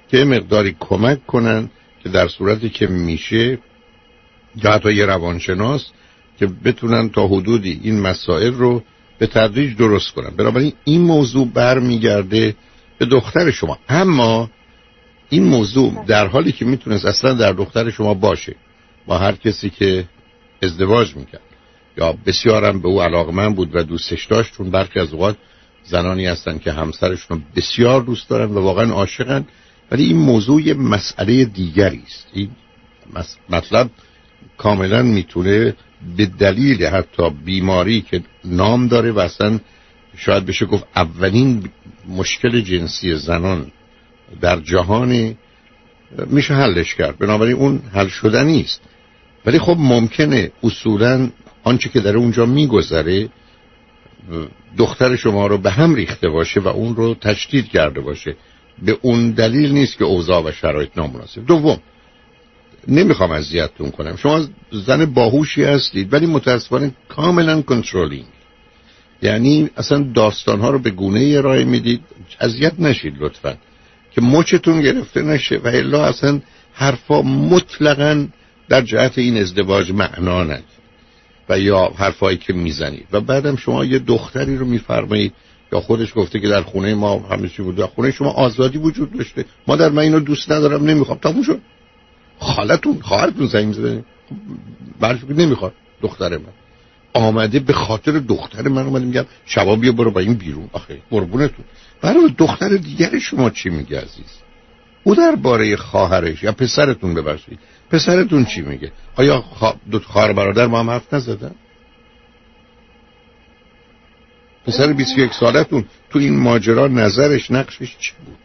که مقداری کمک کنن که در صورتی که میشه یا حتی یه روانشناس که بتونن تا حدودی این مسائل رو به تدریج درست کنن. بنابراین این موضوع برمیگرده به دختر شما، اما این موضوع در حالی که میتونست اصلا در دختر شما باشه با هر کسی که ازدواج میکرد یا بسیارم به او علاقمند بود و دوستش داشت، چون برخی از اوقات زنانی هستن که همسرشون رو بسیار دوست دارن و واقعا عاشقن، ولی این موضوع یه مسئله دیگری است. این مطلب کاملا میتونه به دلیل حتی بیماری که نام داره و اصلا شاید بشه گفت اولین مشکل جنسی زنان در جهان، میشه حلش کرد. بنابراین اون حل شدنی است، ولی خب ممکنه اصولا آنچه که در اونجا میگذره دختر شما رو به هم ریخته باشه و اون رو تشدید کرده باشه. به اون دلیل نیست که اوضاع و شرایط نامناسب. دوم، نمیخوام اذیتتون کنم، شما زن باهوشی هستید ولی متاسفانه کاملا کنترلینگ، یعنی اصلا داستانها رو به گونه‌ای ارائه میدید. اذیت نشید لطفا که مچتون گرفته نشه و الا اصلا حرفا مطلقاً در جهت این ازدواج معنا نداره و یا حرفایی که میزنید و بعدم شما یه دختری رو میفرمایید یا خودش گفته که در خونه ما همه چی بود، در خونه شما آزادی وجود داشته، مادر من اینو دوست ندارم نمیخوام، تموم شد. خالتون خواهرتون زنگ زده برش نمیخواد، دختر من آمده به خاطر دختر من اومده میگم شبا بیا برو با این بیرون. آخه قربونتون، برای دختر دیگر شما چی میگه عزیز؟ او درباره خواهرش یا پسرتون، ببخشید پسرتون چی میگه؟ آیا خوا... دو خواهر برادر ما هم حرف نزدن؟ پسر بیست و یک سالتون تو این ماجرا نظرش نقشش چی بود؟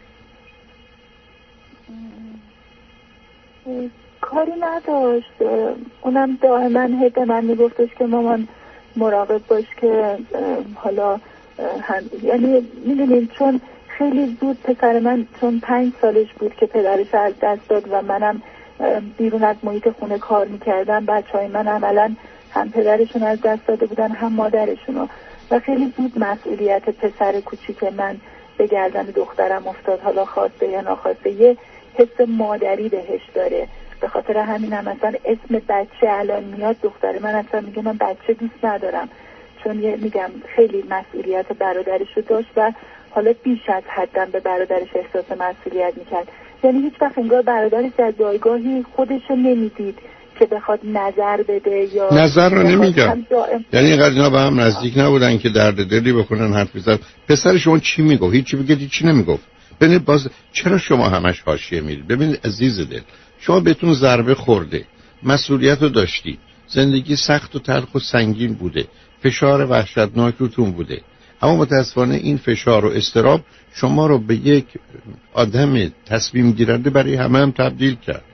کاری نداشت، اونم دائما هی به من میگفتش که مامان مراقب باش که حالا هم... یعنی میدونیم چون خیلی زود پسر من چون پنج سالش بود که پدرش از دست داد و منم بیرون از محیط خونه کار میکردم، بچه های من عملا هم پدرشون از دست داده بودن هم مادرشون و خیلی زود مسئولیت پسر کوچیک من به گردن دخترم افتاد، حالا خواسته یا ناخواسته یه حس مادری بهش داره. به خاطر همین هم مثلا اسم بچه الان میاد دختر من اصلا میگه من بچه دوست ندارم، چون یه میگم خیلی مسئولیت برادرش رو داشت و حالا بیش از حدم به برادرش احساس مسئولیت میکرد. یعنی هیچ وقت انگار برادرش از جایگاهی خودش رو نمیدید که بخواد نظر بده یا نظر رو نمیگم، یعنی اینقدر اینا به هم نزدیک نبودن که درد دلی بکنن حرف بزنن. پسر شما چی میگفت؟ هیچی بگید هیچی نمیگفت. ببینید باز چرا شما همش حاشیه میرید؟ ببینید عزیز دل، شما بهتون ضربه خورده، مسئولیت رو داشتید، زندگی سخت و تلخ و سنگین بوده، فشار وحشتناک روتون بوده، اما متاسفانه این فشار و اضطراب شما رو به یک آدم تصمیم گیرنده برای همه هم تبدیل کرد.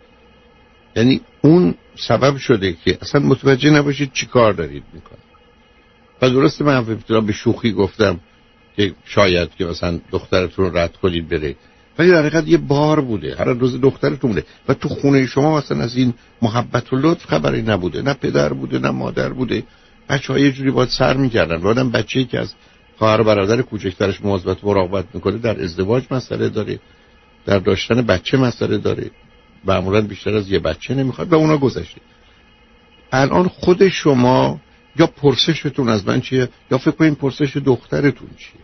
یعنی اون سبب شده که اصلا متوجه نباشید چی کار دارید میکنید. و درسته من ابتدا به شوخی گفتم که شاید که مثلا دخترتون رو رد کنید بره، ولی در حقیقت یه بار بوده، هر روز دخترتون بوده و تو خونه شما مثلا از این محبت و لطف خبری نبوده، نه پدر بوده نه مادر بوده. بچه‌ها یه جوری باید سر می‌کردن. آدم بچه‌ای که از خواهر برادر کوچکترش مواظبت و مراقبت می‌کنه در ازدواج مسئله داره، در داشتن بچه مسئله داره، معمولاً بیشتر از یه بچه نمی‌خواد و اونا گذشته. الان خود شما یا پرسشتون از من چیه یا فکر کنین پرسش دخترتون چیه؟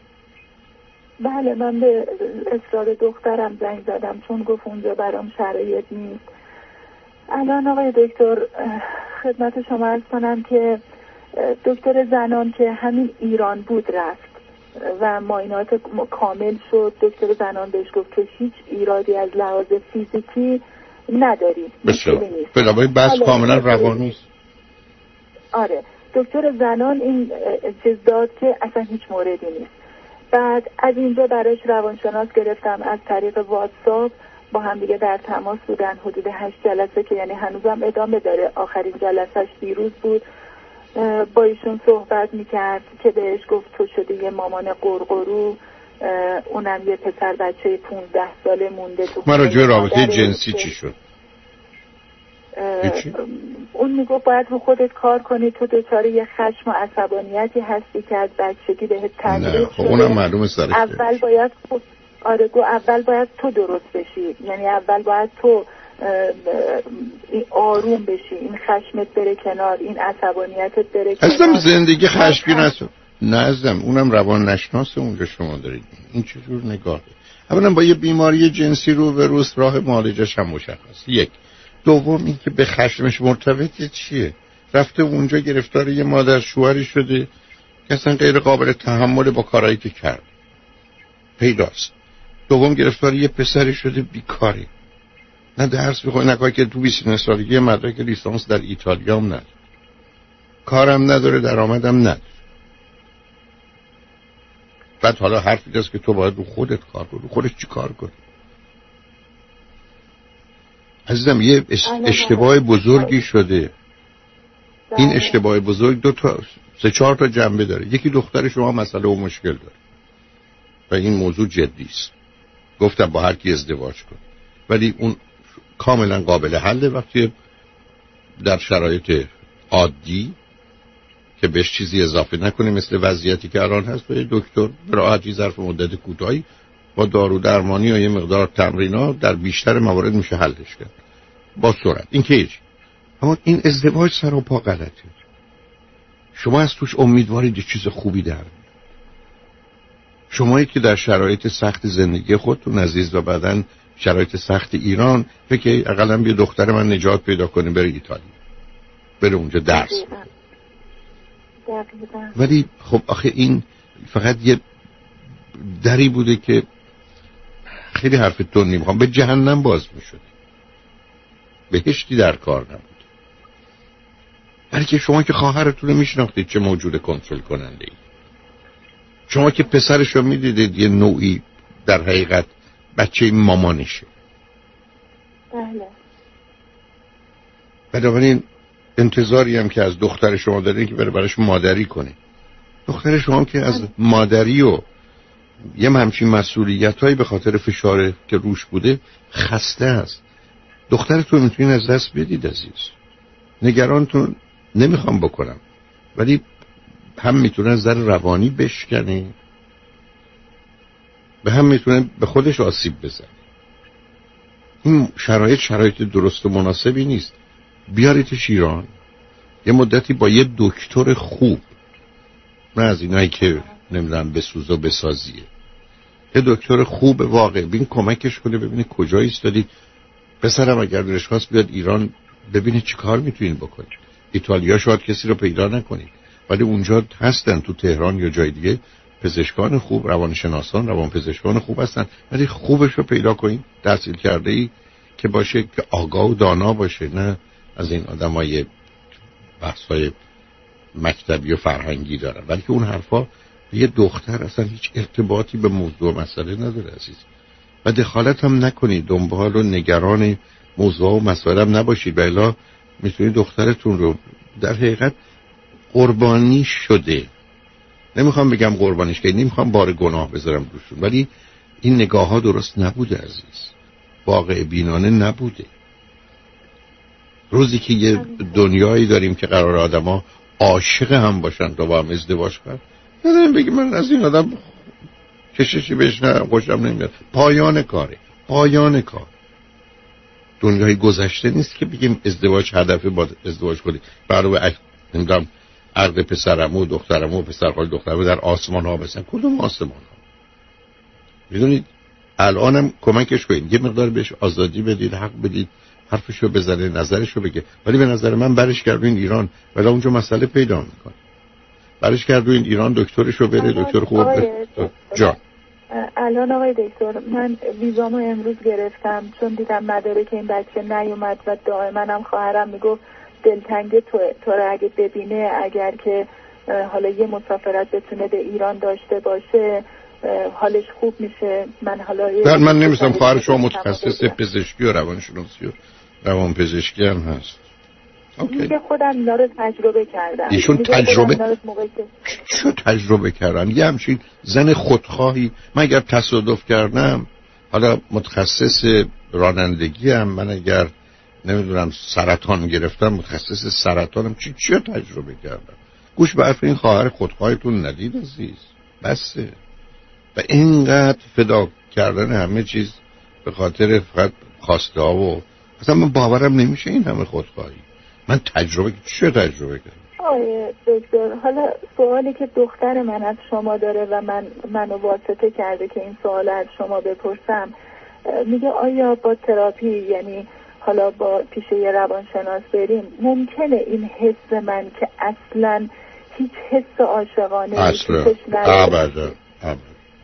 بله من به اصرار دخترم زنگ زدم چون گفت اونجا برام شرایط نیست. الان آقای دکتر خدمت شما عرض کنم که دکتر زنان که همین ایران بود رفت و معاینات کامل شد. دکتر زنان بهش گفت که هیچ ایرادی از لحاظ فیزیکی نداری. بسیار بلابای بس کاملا روانی است. آره دکتر زنان این چیز داد که اصلا هیچ موردی نیست. بعد از اینجا براش روانشناس گرفتم، از طریق واتساپ با هم دیگه در تماس بودن حدود هشت جلسه که یعنی هنوزم ادامه داره. آخرین جلسهش دیروز بود. با ایشون صحبت میکرد که بهش گفت تو شده یه مامان قرقرو، اونم یه پسر بچه پونزده ساله مونده تو. ما راجع به رابطه جنسی چی شد؟ اون میگو باید رو خودت کار کنی، تو دچار یه خشم و عصبانیتی هستی که از بچگی بهت تزریق شده. اونم معلومه سرش اول باید خود آره گو اول باید تو درست بشی، یعنی اول باید تو این آروم بشی، این خشمت بره کنار، این عصبانیتت بره کنار. ازم زندگی خشمگین است. نه ازم اونم روان نشناس اونجا شما دارید. این چجور نگاهه؟ اولا با یه بیماری جنسی رو به روز راه معالجش هم مشخص. یک. دوم این که به خشمش مرتبط چیه؟ رفته اونجا گرفتار یه مادر شوهری شده که اصلا غیر قابل تحمل با کارهایی که کرد پیداست. دوم گرفتار یه پسری شده بیکاری، نه درس بخونه، نه کاری که تو بیست و نه سالگی مدرک لیسانس در ایتالیا هم نداره، کارم نداره، درآمدم نداره. بعد حالا حرفی هست که تو باید رو خودت کار کنی. رو خودت چی کار کنی؟ عزیزم یه اشتباه بزرگی شده. این اشتباه بزرگ دو تا سه چهار تا جنبه داره. یکی دختر شما مسئله و مشکل داره و این موضوع جدی است. گفتم با هر کی ازدواج کن، ولی اون کاملا قابل حله وقتی در شرایط عادی که بهش چیزی اضافه نکنه، مثل وضعیتی که الان هست، به دکتر به راحتی ظرف مدت کوتاهی با دارو درمانی و یه مقدار تمرینا در بیشتر موارد میشه حلش کرد با سرعت. این که هیچ. اما این ازدواج سر و پا غلطه. شما از توش امیدوارید یه چیز خوبی در بیاد. شمایی که در شرایط سخت زندگی خودتون عزیز و بعدن شرایط سخت ایران فکر اقلا بیا دختر من نجات پیدا کنه بره ایتالیا، بره اونجا درس بده. ولی خب آخه این فقط یه دری بوده که خیلی حرف تون نمیخوام به جهنم باز میشد، بهشتی در کار نبود. بلکه شما که خواهرتون رو میشناختید چه موجود کنترل کننده ای، شما که پسرش رو میدیدید یه نوعی در حقیقت بچه مامانشه. بله. بنابراین انتظاری هم که از دختر شما دارین که بره براش مادری کنه. دختر شما که از مادری و یه همچین مسئولیتایی به خاطر فشار که روش بوده خسته است. دخترتون میتونین از دست بدید عزیز. نگرانتون نمیخوام بکنم، ولی هم میتونه از نظر روانی بشکنه، به هم میتونه به خودش آسیب بزنه. این شرایط شرایط درست و مناسبی نیست. بیاریدش ایران یه مدتی با یه دکتر خوب، نه از اینایی که نمیدونم بسوز و بسازیه، یه دکتر خوب واقع بین کمکش کنه ببینه کجا ایستادی. پسرم اگر دلش خواست بیاد ایران ببینه چی کار میتونین بکنید. ایتالیا شاید کسی رو پیدا نکنید، ولی اونجا هستن تو تهران یا جای دیگه پزشکان خوب، روانشناسان، روانپزشکان خوب هستن، ولی خوبش رو پیدا کنید، تحصیل کرده ای که باشه، که آگاه و دانا باشه، نه از این آدمای بحثای مکتبی و فرهنگی دارن. بلکه اون حرفا یه دختر اصلا هیچ ارتباطی به موضوع مسئله نداره عزیز. و دخالت هم نکنید، دنبال و نگران موضوع و مسائل هم نباشید، بلا میتونید دخترتون رو در حقیقت قربانی شده، نمیخوام بگم قربانیش که نمیخوام بار گناه بذارم روشون، ولی این نگاه ها درست نبوده عزیز، واقع بینانه نبوده. روزی که یه دنیایی داریم که قرار آدم ها عاشق هم باشن تا با هم ازدواج کنن، نداریم بگیم من از این آدم کششی بهش نه خوشم نمیاد. پایان کاره، پایان کار. دنیای گذشته نیست که بگیم ازدواج هدفه با ازدواج کنید برای نمیدونم عقد پسرمو و دخترمو و پسرخال دخترمو در آسمان ها بسن. کدوم آسمان ها؟ میدونید الانم کمکش کنید، یه مقدار بهش آزادی بدید، حق بدید حرفشو بزنه، نظرشو بگه. ولی به نظر من برش گردوین ایران، ولی اونجا مسئله پیدا میکنه. برش گردوین ایران، دکترشو بره، دکتر خوب جان. الان آقای دکتر من ویزامو امروز گرفتم چون دیدم مدارک این بچه نیومد و دائما هم خواهرم میگفت دلتنگ تو تو رو اگه ببینه، اگر که حالا یه مسافرت بتونه به ایران داشته باشه حالش خوب میشه. من حالا من نمیستم خواهر شما متخصص پزشکی و روانشناسی و روانپزشکی هم هست. میگه خودم اینا رو تجربه کردم. ایشون تجربه چه تجربه کردن؟ یه همچین زن خودخواهی. من اگر تصادف کردم، حالا متخصص رانندگی هم، من اگر نمیدونم سرطان گرفتم متخصص سرطانم، چی چی تجربه کردم؟ گوش به حرف این خواهر خودخواهتون ندید عزیز. بسه. و اینقدر فدا کردن همه چیز به خاطر فقط خواسته ها و اصلا من باورم نمیشه این همه خودخواهی. من تجربه چه تجربه کردم؟ آیه دکتر، حالا سوالی که دختر من از شما داره و من منو واسطه کرده که این سوال از شما بپرسم، میگه آیا با تراپی، یعنی حالا با پیش یه روانشناس بریم، ممکنه این حس من که اصلا هیچ حس عاشقانه اصلا ابدا ابدا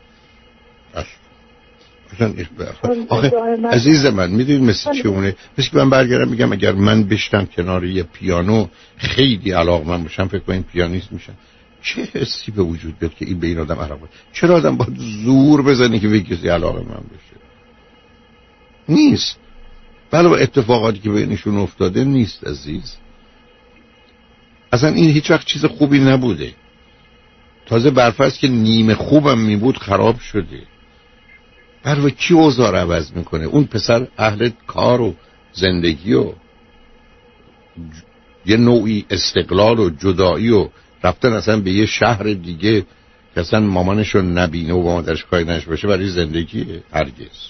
اصلا آخه عزیز من میدونید مثل چونه؟ مثل که من برگردم میگم اگر من بشتم کنار یه پیانو خیلی علاقمند باشم، فکر کنم پیانیست میشم، چه حسی به وجود بیاد که این به این آدم علاقه باشه؟ چرا آدم باید زور بزنه که به کسی علاقه من بشه؟ نیست. بله با اتفاقاتی که بینشون افتاده نیست عزیز. اصلا این هیچ وقت چیز خوبی نبوده. تازه برفرض که نیمه خوبم میبود خراب شده. برای کی اوضاع عوض میکنه؟ اون پسر اهل کار و زندگی و یه نوعی استقلال و جدایی و رفتن اصلا به یه شهر دیگه که اصلا مامانشو نبینه و مادرش کاری نشه باشه برای زندگی هرگز.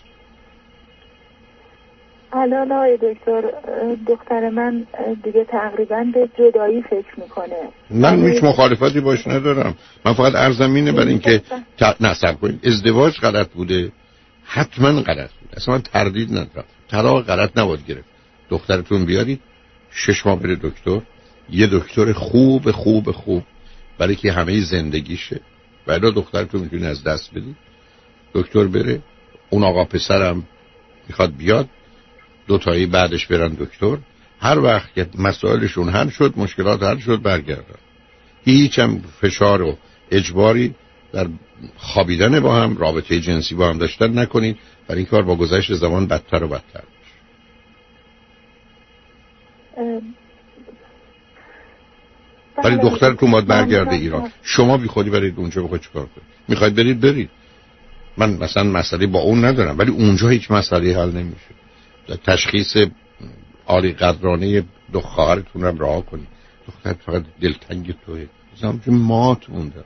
الان آقای دکتر، دختر من دیگه تقریبا به جدایی فکر میکنه. من هیچ مخالفتی باش ندارم. من فقط عرضم اینه برای اینکه نصب کنید ازدواج غلط بوده، حتما غلط بوده، اصلا من تردید ندارم. طلاق غلط نباید گرفت. دخترتون بیارید شش ماه بره دکتر، یه دکتر خوب خوب خوب برای که همه زندگیشه، ولی دخترتون میتونی از دست بدید. دکتر بره، اون آقا پسرم میخواد بیاد، دو تایی بعدش برن دکتر، هر وقت که مسائلشون حل شد، مشکلات حل شد، برگردن. هیچ هم فشار و اجباری در خوابیدن با هم، رابطه جنسی با هم داشتن نکنید، برای این کار با گذشت زمان بدتر و بدتر میشه. ولی دخترتون باید برگرده ایران. شما بی خودی برید اونجا، بخواید چیکار کنید؟ میخواید برید برید. من مثلا مسئله با اون ندارم، ولی اونجا هیچ مسئله حل نمیشه. تشخیص عالی قدرانه دو خواهرتون رو رها کنید. دختر فقط دلتنگ توه، مثلا مات مونده.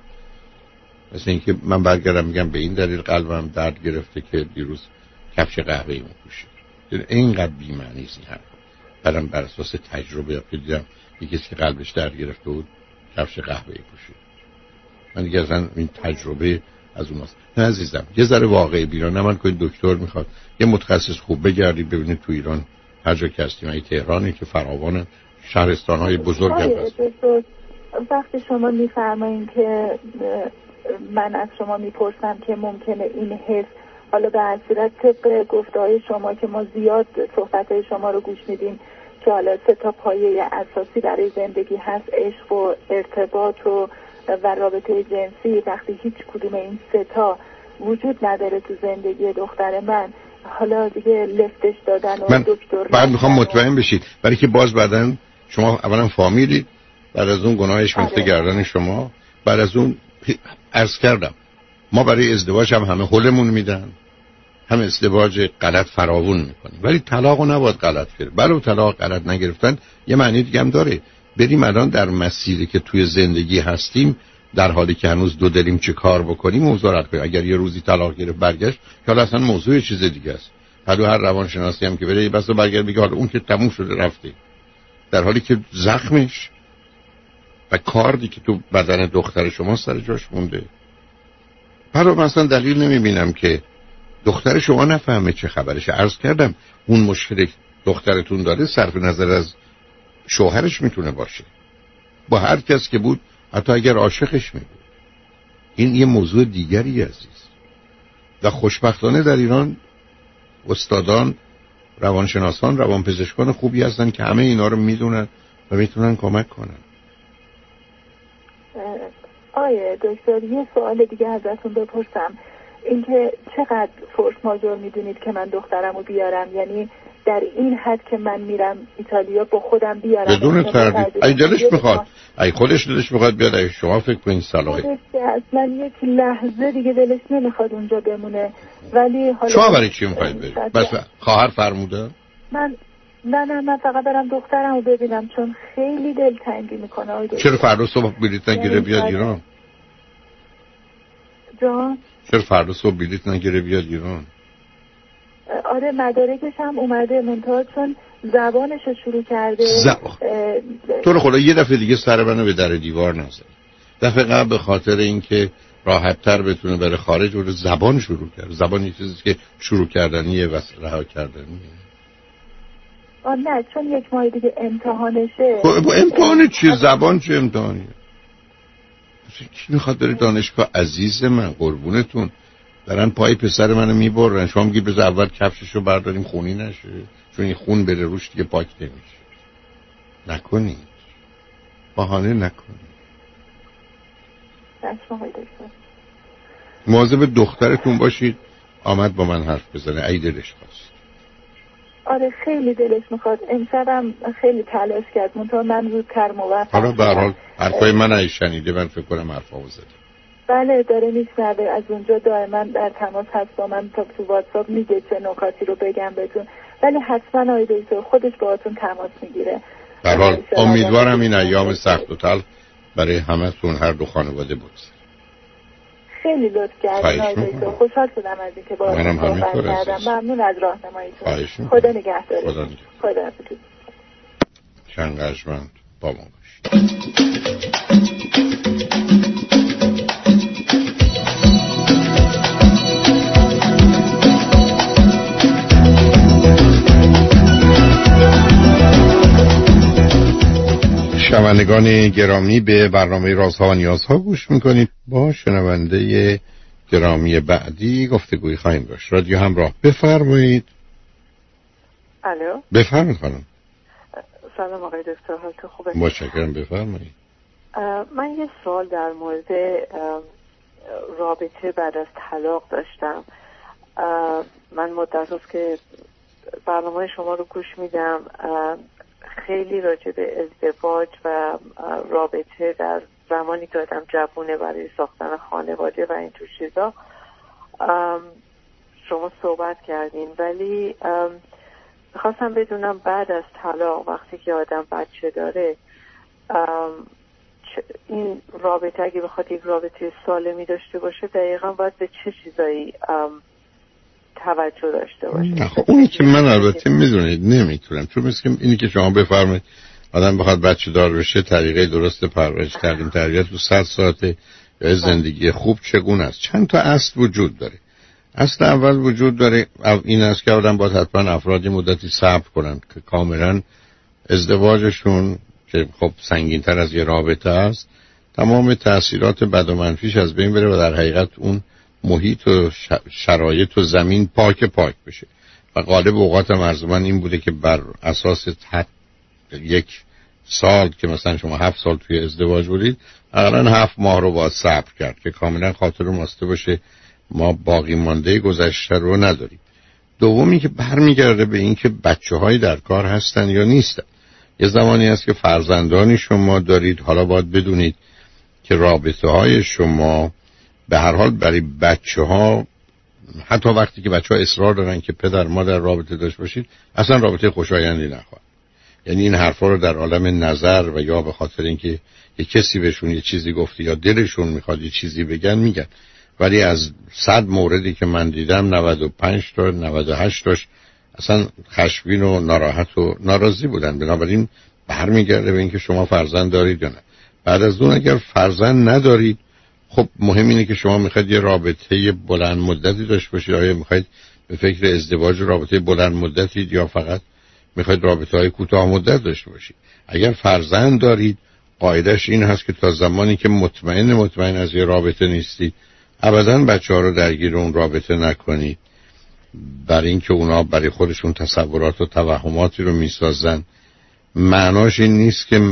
مثل اینکه من برگردم میگم به این دلیل قلبم درد گرفته که دیروز کفش قهوه‌ای من پوشید. اینقدر بی‌معنی است این حرف. بعدم بر اساس تجربه که دیدم یکی که قلبش درد گرفته بود کفش قهوه‌ای پوشید. من دیگه اصلا این تجربه از اون است. نه عزیزم، یه ذره واقعی بیرون نمون کنید. دکتر میخواد یه متخصص خوب بگردید ببینید تو ایران هر جا که هستیم، این تهرانی که فراوان شهرستان‌های بزرگ هم هست. وقتی شما میفرمایید که من از شما میپرسم که ممکنه این حس، حالا به هر صورت طبق گفته‌های شما که ما زیاد صحبت‌های شما رو گوش میدیم که حالا سه تا پایه اساسی برای زندگی هست، عشق و ارتباط و و رابطه جنسی، وقتی هیچ کدوم این سه تا وجود نداره تو زندگی دختر من، حالا دیگه لفتش دادن و من دکتر بعد میخوام مطمئن بشید، برای که باز بعدن شما اولا فامیلی، بعد از اون گناهش مثل گردن شما، بعد از اون عرض کردم ما برای ازدواج هم همه حلمون میدن، هم ازدواج غلط فراوون میکنیم، ولی طلاقو نباید غلط گرفت. برای طلاق غلط نگرفتن یه معنی دیگه هم داره. بریم الان در مسیری که توی زندگی هستیم، در حالی که هنوز دو دلیم چه کار بکنیم موضوع کنیم. اگر یه روزی طلاق گرفت برگشت، که حالا اصلا موضوع چیز دیگه است. حالا هر روانشناسی هم که بره بس برگرد بگه حالا اون که تموم شده رفته، در حالی که زخمش و کاردی که تو بدن دختر شما سر جاش مونده. برای مثلا دلیل نمیبینم که دختر شما نفهمه چه خبرشه. عرض کردم اون مشکل دخترتون داره صرف نظر از شوهرش میتونه باشه، با هر کس که بود، حتی اگر عاشقش می بود. این یه موضوع دیگری عزیز. و خوشبختانه در ایران استادان، روانشناسان، روانپزشکان خوبی هستن که همه اینا رو میدونن و میتونن کمک کنن. آیه دکتر، یه سوال دیگه ازتون بپرسم، اینکه چقدر فورس ماژور میدونید که من دخترمو بیارم؟ یعنی در این حد که من میرم ایتالیا با خودم بیارم بدون تردید؟ ای دلش میخواد، ای خودش دلش میخواد بیاد، ای شما فکر کنین صلاحه. اصلا یک لحظه دیگه دلش نمیخواد اونجا بمونه، ولی حالا شما برای چی میخواید برید؟ بس خواهر فرموده؟ من نه نه من فقط برم دخترمو ببینم، چون خیلی دلتنگی میکنه. چرا فردا صبح بلیط نگیره بیاد ایران؟ جان چرا فردا صبح بلیط نگیره بیاد ایران؟ آره مدارکش هم اومده، منتها چون زبانش رو شروع کرده. ز... تو رو خدا یه دفعه دیگه سر منو به در دیوار نزن. دفعه قبل به خاطر اینکه راحت تر بتونه بره خارج و زبان شروع کرد. زبان یه چیزی که شروع کردنیه و رها کردنیه. آه نه، چون یک ماه دیگه امتحانشه. خب امتحان چیه؟ زبان چه امتحانیه؟ کی میخواد بره دانشگاه؟ عزیز من قربونتون دارن پای پسر منو میبرن، شما میگی بذار اول کفششو برداریم خونی نشه، چون این خون بره روش دیگه پاک نمیشه. نکنید، بهانه نکنید. مواظب دخترتون باشید، آمد با من حرف بزنه ای دلش خواست. آره خیلی دلش میخواد. امشبم خیلی تلاش کرد، منتها من زودتر موفق. حالا به هر حال حرفای من ای شنیده، من فکر کنم حرفامو زدم. بله داره میشنوه، از اونجا دائما در تماس هست با من، تا تو واتساپ میگه چه نکاتی رو بگم بهتون، ولی حتما آقای دکتر خودش باهاتون تماس میگیره. در حال امیدوارم این ایام سخت و تلخ برای همتون هر دو خانواده بگذره. خیلی لطف کردین آقای دکتر، خوشحال شدم از اینکه باهاتون صحبت کردم. ممنون از راهنماییتون. خدا نگهدار. خدا نگهدار. خدا حافظ. شنگشمند با ما باشید. شنوندگان گرامی به برنامه رازها و نیازها گوش میکنید. با شنونده گرامی بعدی گفتگوی خواهیم داشت. رادیو همراه، بفرمایید. الو بفرمایید خانم. سلام آقای دکتر، حالتون خوبه؟ متشکرم، بفرمایید. من یه سوال در مورد رابطه بعد از طلاق داشتم. من مدت هست که برنامه شما رو گوش میدم، خیلی راجع به ازدواج و رابطه در زمانی که آدم جوونه برای ساختن خانواده و این تو چیزا شما صحبت کردین، ولی میخواستم بدونم بعد از طلاق وقتی که آدم بچه داره این رابطه اگه بخواد یک رابطه سالمی داشته باشه دقیقا باید به چه چیزایی توجه داشته باشه؟ خب اونی که من البته میدونید نمیتونم، چون مثل اینی که شما بفرمایید آدم بخواد بچه دار بشه طریقه درست پرورش تعلیم تربیت تو صد ساعته یا زندگی خوب چگونه است؟ چند تا اصل وجود داره. اصل اول وجود داره این است که آدم باید حتما افرادی مدتی صبر کنند که کاملا ازدواجشون که خب سنگین‌تر از یه رابطه است تمام تأثیرات بد و منفیش از بین بره و در حقیقت اون محیط و شرایط و زمین پاک پاک بشه. و غالب اوقات عرض من این بوده که بر اساس تحت یک سال که مثلا شما هفت سال توی ازدواج بودید اقلا هفت ماه رو باید صبر کرد که کاملا خاطر ماسته باشه ما باقی مانده گذشته رو نداریم. دومی که برمیگرده به این که بچه هایی در کار هستن یا نیستن. یه زمانی هست که فرزندانی شما دارید، حالا باید بدونید که رابطه های شما به هر حال برای بچه ها، حتی وقتی که بچه ها اصرار دارن که پدر مادر رابطه داشته باشید، اصلا رابطه خوشایندی نخواهد. یعنی این حرفا رو در عالم نظر و یا به خاطر اینکه یه کسی بهشون یه چیزی گفته یا دلشون میخواد یه چیزی بگن میگن، ولی از صد موردی که من دیدم نود و پنج تا نود و هشت تاش اصلا خشمگین و ناراحت و ناراضی بودن. بنابراین برمیگرده به اینکه شما فرزند دارید یا نه. بعد از اون اگر فرزند ندارید، خب مهم اینه که شما میخواید یه رابطه بلند مدتی داشته باشید. آیا میخواید به فکر ازدواج رابطه بلند مدتید یا فقط میخواید رابطه های کوتاه مدت داشته باشید؟ اگر فرزند دارید قاعدش این هست که تا زمانی که مطمئن مطمئن از یه رابطه نیستید ابداً بچه ها رو درگیر اون رابطه نکنید، برای اینکه اونا برای خودشون تصورات و توهماتی رو میسازن. معناش این نیست که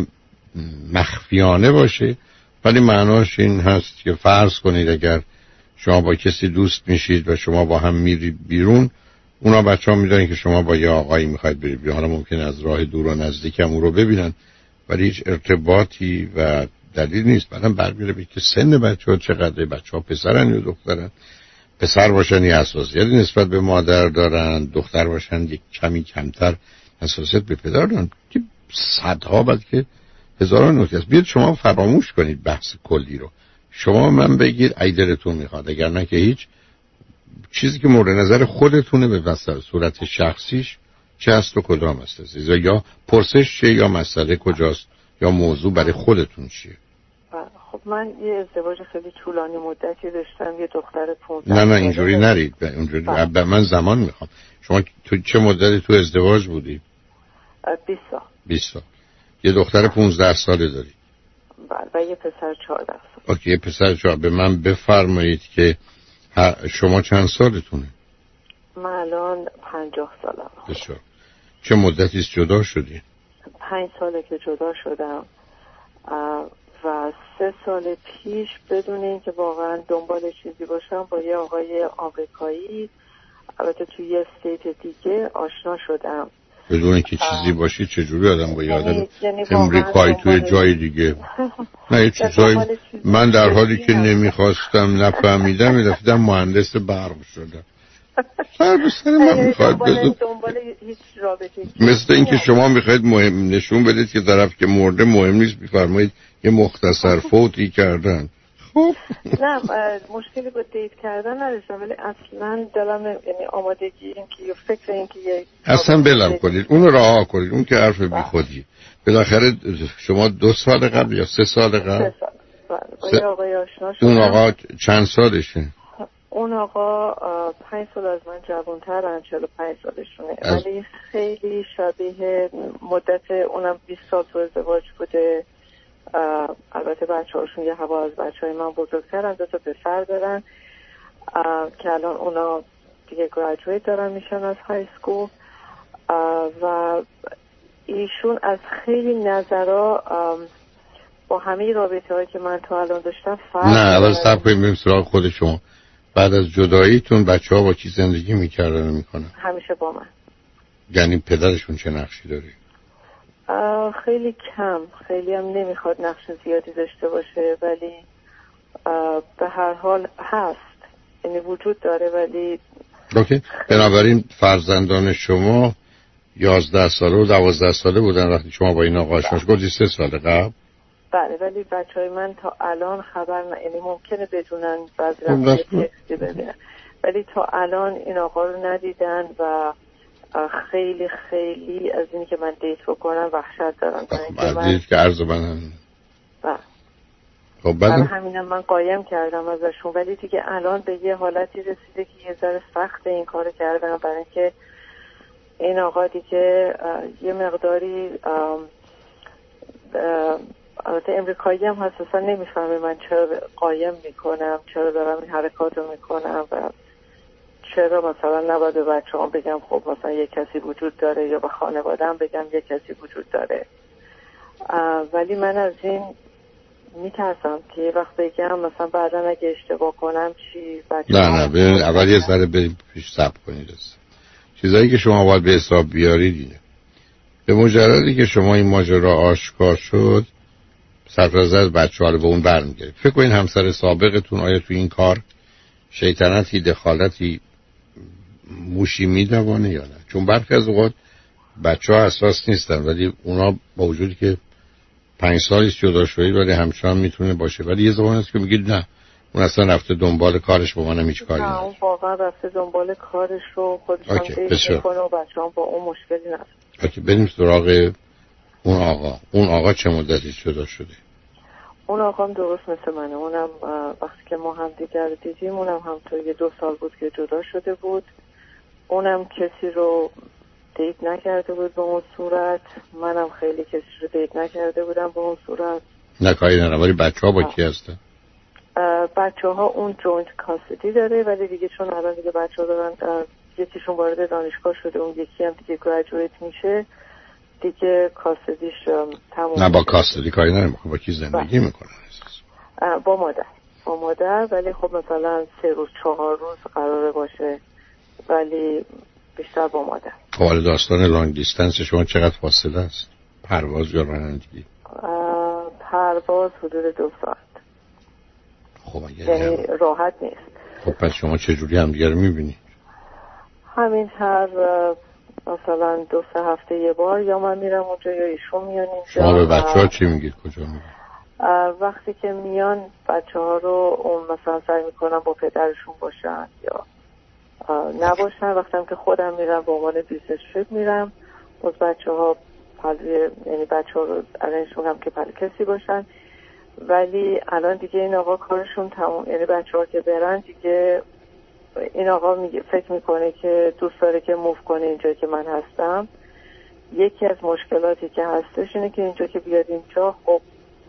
مخفیانه باشه، ولی معناش این هست که فرض کنید اگر شما با کسی دوست میشید و شما با هم میرید بیرون، اونا بچه ها میدونن که شما با یه آقایی میخواید برید بیرون. حالا ممکنه از راه دور و نزدیک هم اون رو ببینن ولی هیچ ارتباطی و دلیل نیست. بعدم برمیگرده که سن بچه ها چقدره، بچه ها پسرن یا دخترن. پسر باشن یه حساسیتی نسبت به مادر دارن، دختر باشن یک کمی کمتر حساسیت به پدر دارن، که صدها بلکه هزاران نکته است. بیاید شما فراموش کنید بحث کلی رو. شما من بگید ای دلتون میخواد، اگر نه که هیچ. چیزی که مورد نظر خودتونه به واسه صورت شخصیش چه هست و کدام است عزیز، یا پرسش چیه یا مسئله کجاست یا موضوع برای خودتون چیه؟ خب من یه ازدواج خیلی طولانی مدتی داشتم، یه دختر پونزده. نه نه اینجوری نرید، اونجوری به من زمان میخوام. شما تو چه مدتی تو ازدواج بودی؟ بیست سال. بیست سال. یه دختر پونزده ساله داری؟ بله و یه پسر چهارده سال. اوکی، یه پسر چهارده. به من بفرمایید که شما چند سالتونه؟ من الان پنجاه سالم. بسیار. چه مدتی است جدا شدی؟ پنج ساله که جدا شدم و سه سال پیش بدون اینکه واقعا دنبال چیزی باشم با یه آقای آمریکایی، البته توی یه استیت دیگه، آشنا شدم. بدون اینکه چیزی باشی چجوری آدم با یه آدم امریکایی توی جای دیگه؟ نه یه چیزایی من در حالی که نمیخواستم نفهمیدم میرفتم مهندس برق شدم. سر به سر من میخواید بزن، مثل اینکه شما میخواید مهم نشون بدید که طرف که مرده مهم نیست، میفرمایید یه مختصر فوتی کردن. خب نه مشکلی با دیت کردن نداشتم، ولی اصلا دلم یعنی آمادگی این که یه فکر این که یه اصلا بلم کنید اونو رها کنید، اون که حرف بی خودی. بالاخره شما دو سال قبل یا سه سال قبل سه سال با یه آقای آشنا شدم. اون آقا چند سالشه؟ اون آقا پنج سال از من جوان‌ترن، چهل و پنج سالشونه، ولی خیلی شبیه مدت اونم بیست سال تو ازدواج بوده. البته بچه هاشون یه هوا از بچه های من بزرگترن، دو تا پسر دارن که الان اونا دیگه گراجویت دارن میشن از های سکول و ایشون از خیلی نظرها با همه رابطه هایی که من تا الان داشتم فرق. نه اول صبر کنیم بریم سراغ خود شما. بعد از جداییتون بچه ها با کی زندگی میکردن و میکنن؟ همیشه با من. یعنی پدرشون چه نقشی داره؟ خیلی کم، خیلی هم نمیخواد نقش زیادی داشته باشه، ولی به هر حال هست، یعنی وجود داره. ولی اوکی. بنابراین فرزندان شما یازده ساله و دوازده ساله بودن وقتی شما با این آقا آشنا شدید؟ گفتی سه سال قبل. بله ولی بچه های من تا الان خبر نه، یعنی ممکنه بدونن بعضی وقتا تکستی ببینن، ولی تا الان این آقا رو ندیدن و خیلی خیلی از اینی که من دیت بکنم وحشت دارم. خب دیت که عرض من بله. خب بعد همینم من قایم کردم ازشون، ولی دیگه الان به یه حالتی رسیده که یه ذره سخت این کار کردم، برای اینکه این آقا دیگه یه مقداری البته امریکایی هم هست، اصلا نمیفهمه من چرا قایم میکنم، چرا دارم این حرکات رو میکنم و چرا مثلا نباید به بچه هم بگم خب مثلا یه کسی وجود داره، یا به خانوادم بگم یه کسی وجود داره. ولی من از این میترسم که یه وقت بگم مثلا بعدا اگه اشتباه کنم چی بچه نه نه ببین اول یه ذره بریم پیش صبر کنید. چیزایی که شما باید به حساب بیارید اینه: به مجردی که شما این ماجرا آشکار شد سرفراز از بچه ها رو به اون برمیگرد. فکر کنید همسر سابقتون آیا تو این کار شیطنتی دخالتی موشی میدوانه یا نه؟ چون برخی از اوقات بچه ها حساس نیستن، ولی اونا با وجودی که پنج سالی جدا شدید ولی همچنان میتونه باشه. ولی یه زمان هست که میگید نه اون اصلا رفته دنبال کارش، با منم هیچ کاری نداره. نه اون واقعا رفته دنبال کارش رو خودش هم دیگه میکنه و بچه هم با اون مشکلی نداره. اوکی بریم سراغ اون آقا. اون آقا چه مدتی جدا شده؟ اون آقا هم درست مثل منه، اونم وقتی که ما هم دیگر دیدیم اونم هم تو یه دو سال بود که جدا شده بود. اونم کسی رو دیت نکرده بود به اون صورت، منم خیلی کسی رو دیت نکرده بودم به اون صورت. نه کاری ندارم. ولی بچه ها با کی هستن؟ بچه ها اون جوینت کاستدی داره، ولی دیگه چون الان دیگه بچه ها دارن، یکیشون وارد دانشگاه شده، اون یکی هم دیگه گراجویت میشه، دیگه کاستدیش تموم. نه با کاستدی کاری ندارم. با کی زندگی میکنن؟ با مادر. با مادر، ولی خب مثلا سه روز چهار روز قراره باشه، ولی بیشتر با مادر. حالا داستان لانگ دیستنس شما چقدر فاصله است؟ پرواز یا رانندگی؟ پرواز حدود دو ساعت. خب یعنی راحت نیست. خب پس شما چجوری هم دیگر میبینید؟ همین هر مثلا دو سه هفته یه بار یا من میرم اونجا یا ایشون میان اینجا. شما به بچه ها چی میگید؟ کجا میگید؟ وقتی که میان بچه ها رو اون مثلا سعی میکنم با پدرشون باشن یا نباشن. وقتی که خودم میرم به عنوان بیزنس تریپ میرم باز بچه ها پلوی، یعنی بچه ها رو ارنج میکنم که پلوی کسی باشن. ولی الان دیگه این آقا کارشون تموم، یعنی بچه ها که برن دیگه این آقا میگه فکر میکنه که دوست داره که موو کنه اینجا که من هستم. یکی از مشکلاتی که هستش اینه که اینجا که بیاد اینجا خب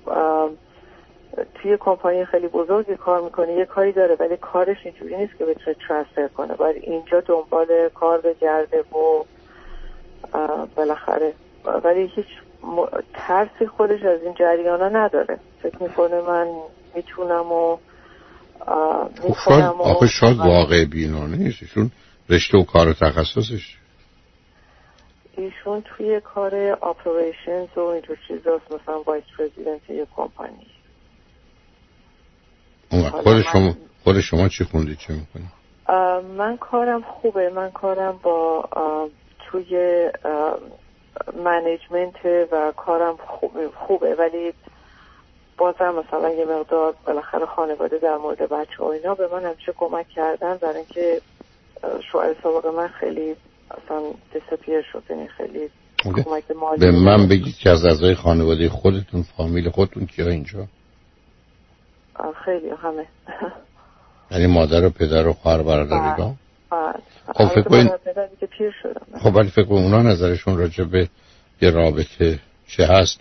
توی کمپانی خیلی بزرگی کار میکنه، یه کاری داره ولی کارش اینجوری نیست که بتونه ترانسفر کنه، باید اینجا دنبال کار بگرده و بالاخره ولی هیچ م... ترسی خودش از این جریانا نداره. فکر میکنه من میتونم و میکنم. آخه شاید واقع بینانه نیست، ایشون رشته و کار تخصصش، ایشون توی کار آپریشنز و اینجور چیزاست، مثلا وایس پرزیدنت یه کمپانی. خود شما خود شما چی خوندی، چه میکنی؟ من کارم خوبه، من کارم با توی منیجمنت و کارم خوبه, خوبه ولی بازم مثلا یه مقدار بالاخره خانواده در مورد بچه ها اینا به من همیشه کمک کردن، برای اینکه شوهر سابق من خیلی اصلا دیسپیر شد، یعنی خیلی کمک مالی. به من بگید که از اعضای خانواده خودتون، فامیل خودتون کیا اینجا؟ خیلی همه. یعنی مادر و پدر و خواهر برادرها؟ خب فکر کنید که پیر شدم. خب ولی فکر کنید اونا نظرشون راجع به یه رابطه چه هست؟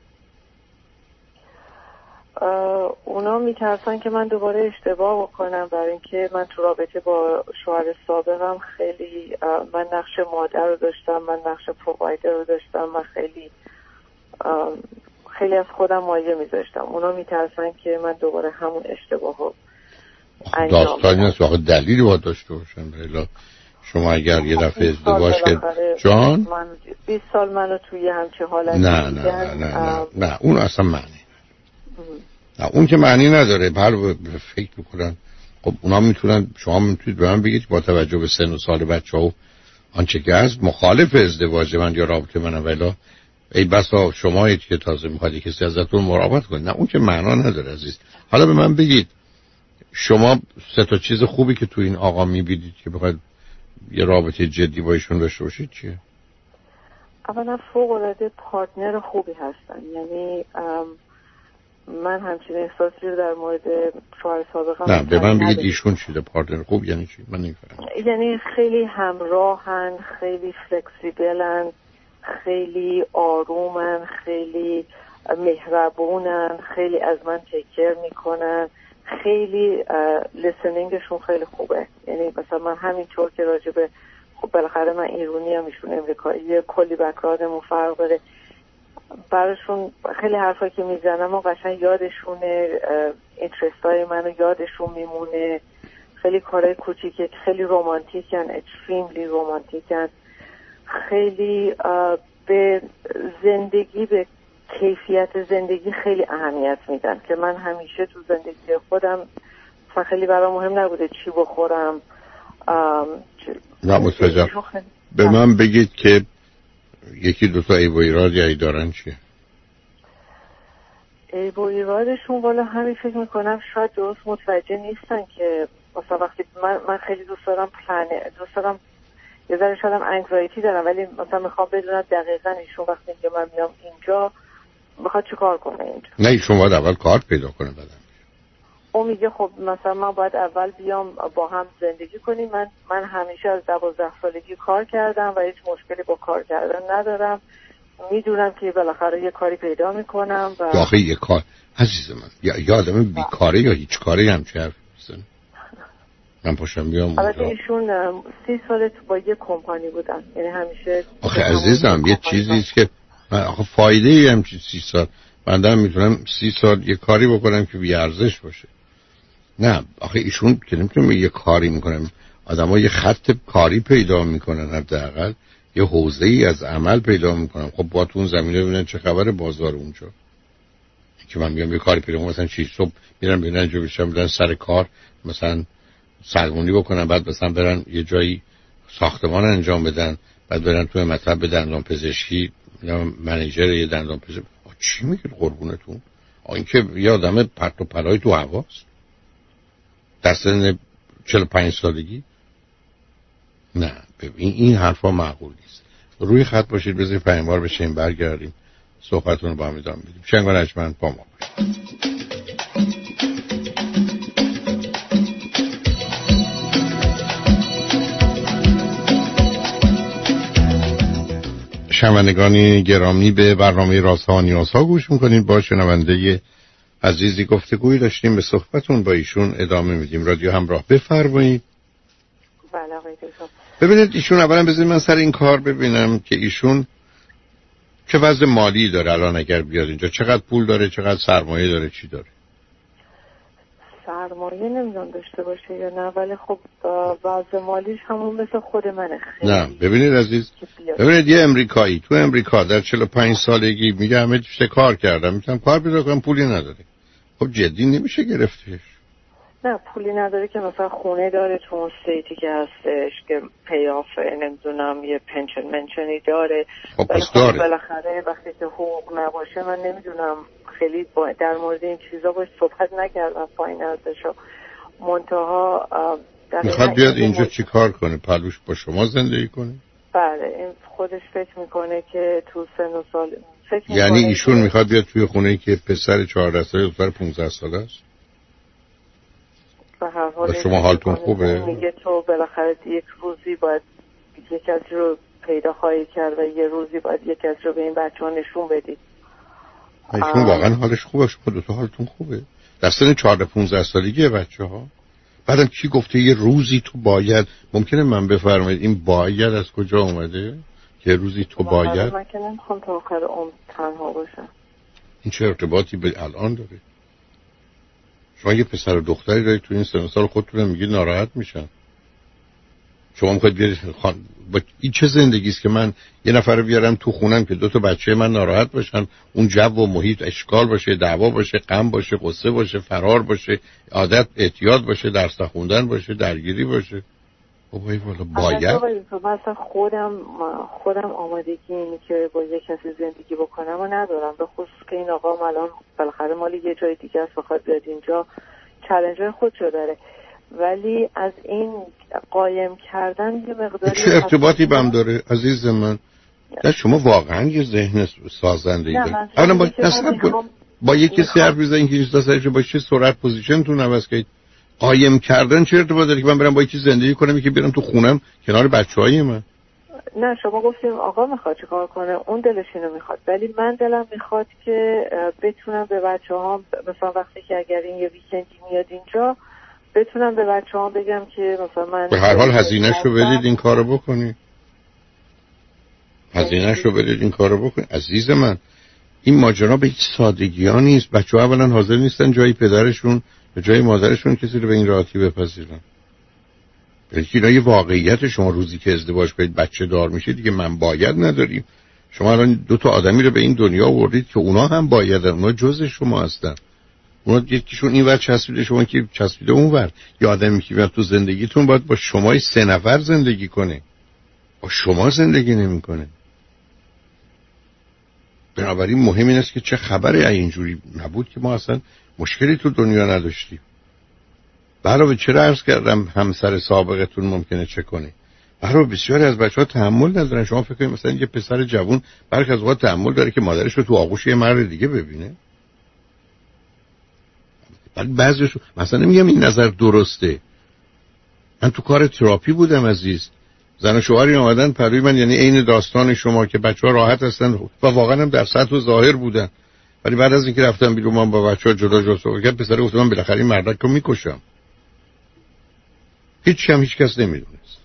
اونا میترسن که من دوباره اشتباه بکنم، برای اینکه من تو رابطه با شوهر سابقم خیلی من نقش مادر رو داشتم، من نقش پرووایدر رو داشتم، من خیلی خیلی از خودم مایه میذاشتم. اونا میترسن که من دوباره همون اشتباه رو انجام بدم. داستانی نیست، واقعا دلیلی باید داشته باشن. بلا شما اگر یه دفعه ازدواج که جان من بیست سال منو توی همچه حالتی نه نه نه نه نه نه اون اصلا معنی نه، اون که معنی نداره. هر فکر میکنن خب اونا میتونن، شما میتونید به من بگید با توجه به سن و سال بچه ها و آنچه که هست مخالف ازدواج من یا رابطه من، ولی ای بسا شمایید که تازه میخوادی کسی ازتون مراقبت کنه. نه اون که معنا نداره عزیز. حالا به من بگید شما سه تا چیز خوبی که تو این آقا میبینید که بخواید یه رابطه جدی با ایشون داشته باشید چیه؟ اولا فوق العاده پارتنر خوبی هستن، یعنی من همچین احساسی رو در مورد شوهر سابقم نه به من بگید ایشون چیه پارتنر خوب یعنی چی؟ من نمیفهمم. یعنی خیلی همراهن، خیلی فلکسیبلن، خیلی آرومن، خیلی مهربونن، خیلی از من تیکر میکنن، خیلی لیسنینگشون خیلی خوبه. یعنی مثلا من همینطور که راجبه خب بالاخره من ایرانی هم ایشون امریکایی، کلی بک‌گراندمون فرق داره، براشون خیلی حرفایی که میزنم و قشنگ یادشونه، اینترستای منو یادشون میمونه. خیلی کارهای کوچیکه، خیلی رومانتیکن، اکستریملی رومانتیکن، خیلی به زندگی، به کیفیت زندگی خیلی اهمیت میدن که من همیشه تو زندگی خودم خیلی برام مهم نبوده چی بخورم. نه متوجهم. به من بگید که یکی دو تا عیب و ایرادی دارن چیه؟ عیب و ایرادشون والا همین فکر میکنم شاید درست متوجه نیستن که مثلا وقتی من من خیلی دوست دارم پلن، دوست دارم یه ذره شاید انگزایتی دارم، ولی مثلا میخوام بدونم دقیقاً ایشون وقتی که من میام اینجا میخواد چی کار کنه اینجا. نه ایشون باید اول کار پیدا کنه بعدم. اون میگه خب مثلا من باید اول بیام با هم زندگی کنیم. من من همیشه از دوازده سالگی کار کردم و هیچ مشکلی با کار کردن ندارم. میدونم که بالاخره یه کاری پیدا میکنم و آخه یه کار عزیز من یا, یا آدم بیکاره یا هیچ کاری هم چه حرف میزنه. من پاشم بیام البته ایشون سی سال تو با یه کمپانی بودن، یعنی همیشه آخه عزیزم یه چیزیست که آخه فایده ای هم چیز سی سال من دارم میتونم سی سال یه کاری بکنم که بی ارزش باشه. نه آخه ایشون که نمیتونم یه کاری میکنم، آدم ها یه خط کاری پیدا میکنن، حداقل یه حوزه ای از عمل پیدا میکنن. خب با تو اون زمینه ببینن چه خبر بازار اونجا که من میگم یه کاری پیدا کنم، مثلا چی صبح میرن ببینن جو بشم بدن سر کار مثلا سرمونی بکنن، بعد مثلا برن یه جایی ساختمان انجام بدن، بعد برن توی مطب دندان پزشکی یا منیجر یه دندان پزشکی. چی میگید قربونتون؟ اینکه یه آدم پرت و پلای تو هواست در سن چهل و پنج سالگی. نه ببین این حرفا معقول نیست. روی خط باشید بذارید پنج بار بشیم برگردیم صحبتون رو با هم ادامه بدیم. شنگ و نجمن با ما باشید. شنوندگان گرامی به برنامه رازها و نیازها گوش میکنید. با شنونده عزیزی گفتگویی داشتیم، به صحبتون با ایشون ادامه میدیم. رادیو همراه بفرمایید. بله آقای دکتر. ببینید ایشون اولا بذارید من سر این کار ببینم که ایشون چه وضع مالی داره الان اگر بیاد اینجا، چقدر پول داره، چقدر سرمایه داره، چی داره؟ سرمایه نمیدونم داشته باشه یا نه، ولی خب وضع مالیش همون مثل خود منه. خیلی نه ببینید عزیز، ببینید یه امریکایی تو امریکا در چهل و پنج سالگی میگه همه چیز کار کردم، میتونم کار پیدا کنم، پولی نداره. خب جدی نمیشه گرفتش. نه پولی نداره که مثلا خونه داره تو اون استیتی که هستش که پیاف نمیدونم یه پنشن منشنی داره. خب پس داره. بالاخره وقتی که حقوق نباشه من نمیدونم خیلی در مورد این چیزا باش صحبت نکردم پایین ازشو. منتها میخواد بیاد اینجا چی کار کنه؟ پلوش با شما زندگی کنه؟ بله این خودش فکر میکنه که تو سن و سال فکر یعنی ایشون میخواد بیاد توی خونه‌ای که پسر چهارده ساله دختر پانزده ساله است؟ به هر حال شما حالتون خوبه؟ میگه تو بالاخره یک روزی باید یک کسی رو پیدا خواهی کرد و یه روزی باید یک کسی رو به این بچه ها نشون بدید. ایشون واقعا حالش خوبه؟ شما دوتا حالتون خوبه؟ در سن چهارده پانزده سالگی بچه ها؟ بعدم کی گفته یه روزی تو باید؟ ممکنه من بفرمایید این باید از کجا اومده؟ که روزی تو باید؟ من که نمیخوام تا آخر عمر تنها باشم. این چه ارتباطی به الان داره؟ شما یه پسر و دختری دارید تو این سن سال خودتون میگید ناراحت میشن. شما میخواید بیارید خان... با این چه زندگی است که من یه نفر رو بیارم تو خونم که دو تا بچه من ناراحت باشن، اون جو و محیط اشکال باشه، دعوا باشه، غم باشه، قصه باشه، فرار باشه، عادت اعتیاد باشه، درس خوندن باشه، درگیری باشه. بابای والا باید مثلا خودم خودم آمادگی اینی که با یک کسی زندگی بکنم و ندارم، به خصوص که این آقا الان بالاخره مال یه جای دیگه است بخواد بیاد اینجا چالنجر خودشو داره، ولی از این قایم کردن یه مقداری چه ارتباطی بهم داره عزیز من؟ نه شما واقعا یه ذهن سازنده ای دارید. الان با اصلا با یک کسی حرف بزنید که احساسش با چه سرعت پوزیشنتون عوض کنید. قایم کردن چه ارتباطی داره که من برم با یکی زندگی کنم که برم تو خونم کنار بچه‌های من؟ نه شما گفتیم آقا میخواد چیکار کنه، اون دلش اینو میخواد، ولی من دلم میخواد که بتونم به بچه‌هام مثلا وقتی که اگر این یه ویکندی میاد اینجا بتونم به بچه‌هام بگم که مثلا من به هر حال هزینه‌شو بدید این کارو بکنی. هزینه‌شو بدید این کارو بکنی عزیز من. این ماجرا به هیچ سادگی ها نیست. بچه‌ها اولا حاضر نیستن جای پدرشون به جای مادرشون کسی رو به این راحتی بپذیرن. بلکه اینا یه واقعیت. شما روزی که ازدواج کنید بچه دار میشه دیگه من باید نداریم. شما الان دو تا آدمی رو به این دنیا آوردید که اونا هم بایدن، اونا جزء شما هستن. اونا یکیشون این ور چسبیده شما که چسبیده اون ور. یه آدمی که میاد تو زندگیتون باید با شما سه نفر زندگی کنه، با شما زندگی نمیکنه. بنابراین مهم این است که چه خبره اینجوری نبود که ما اصلا مشکلی تو دنیا نداشتیم. علاوه چرا عرض کردم همسر سابقتون ممکنه چه کنه؟ علاوه بسیاری از بچه‌ها تحمل ندارن. شما فکر کنید مثلا یه پسر جوون برخی از اوقات تحمل داره که مادرش رو تو آغوش یه مرد دیگه ببینه. ولی بعضیش مثلا نمیگم این نظر درسته. من تو کار تراپی بودم عزیز. زن و شوهری اومدن پروی من، یعنی عین داستان شما که بچه‌ها راحت هستن و واقعا هم در سطح و ظاهر بودن. ولی بعد از اینکه رفتم بیرون من با بچه‌ها جدا جدا صحبت کردم، پسر گفت من بالاخره این مردک رو میکشم. هیچ هم هیچ کس نمیدونست.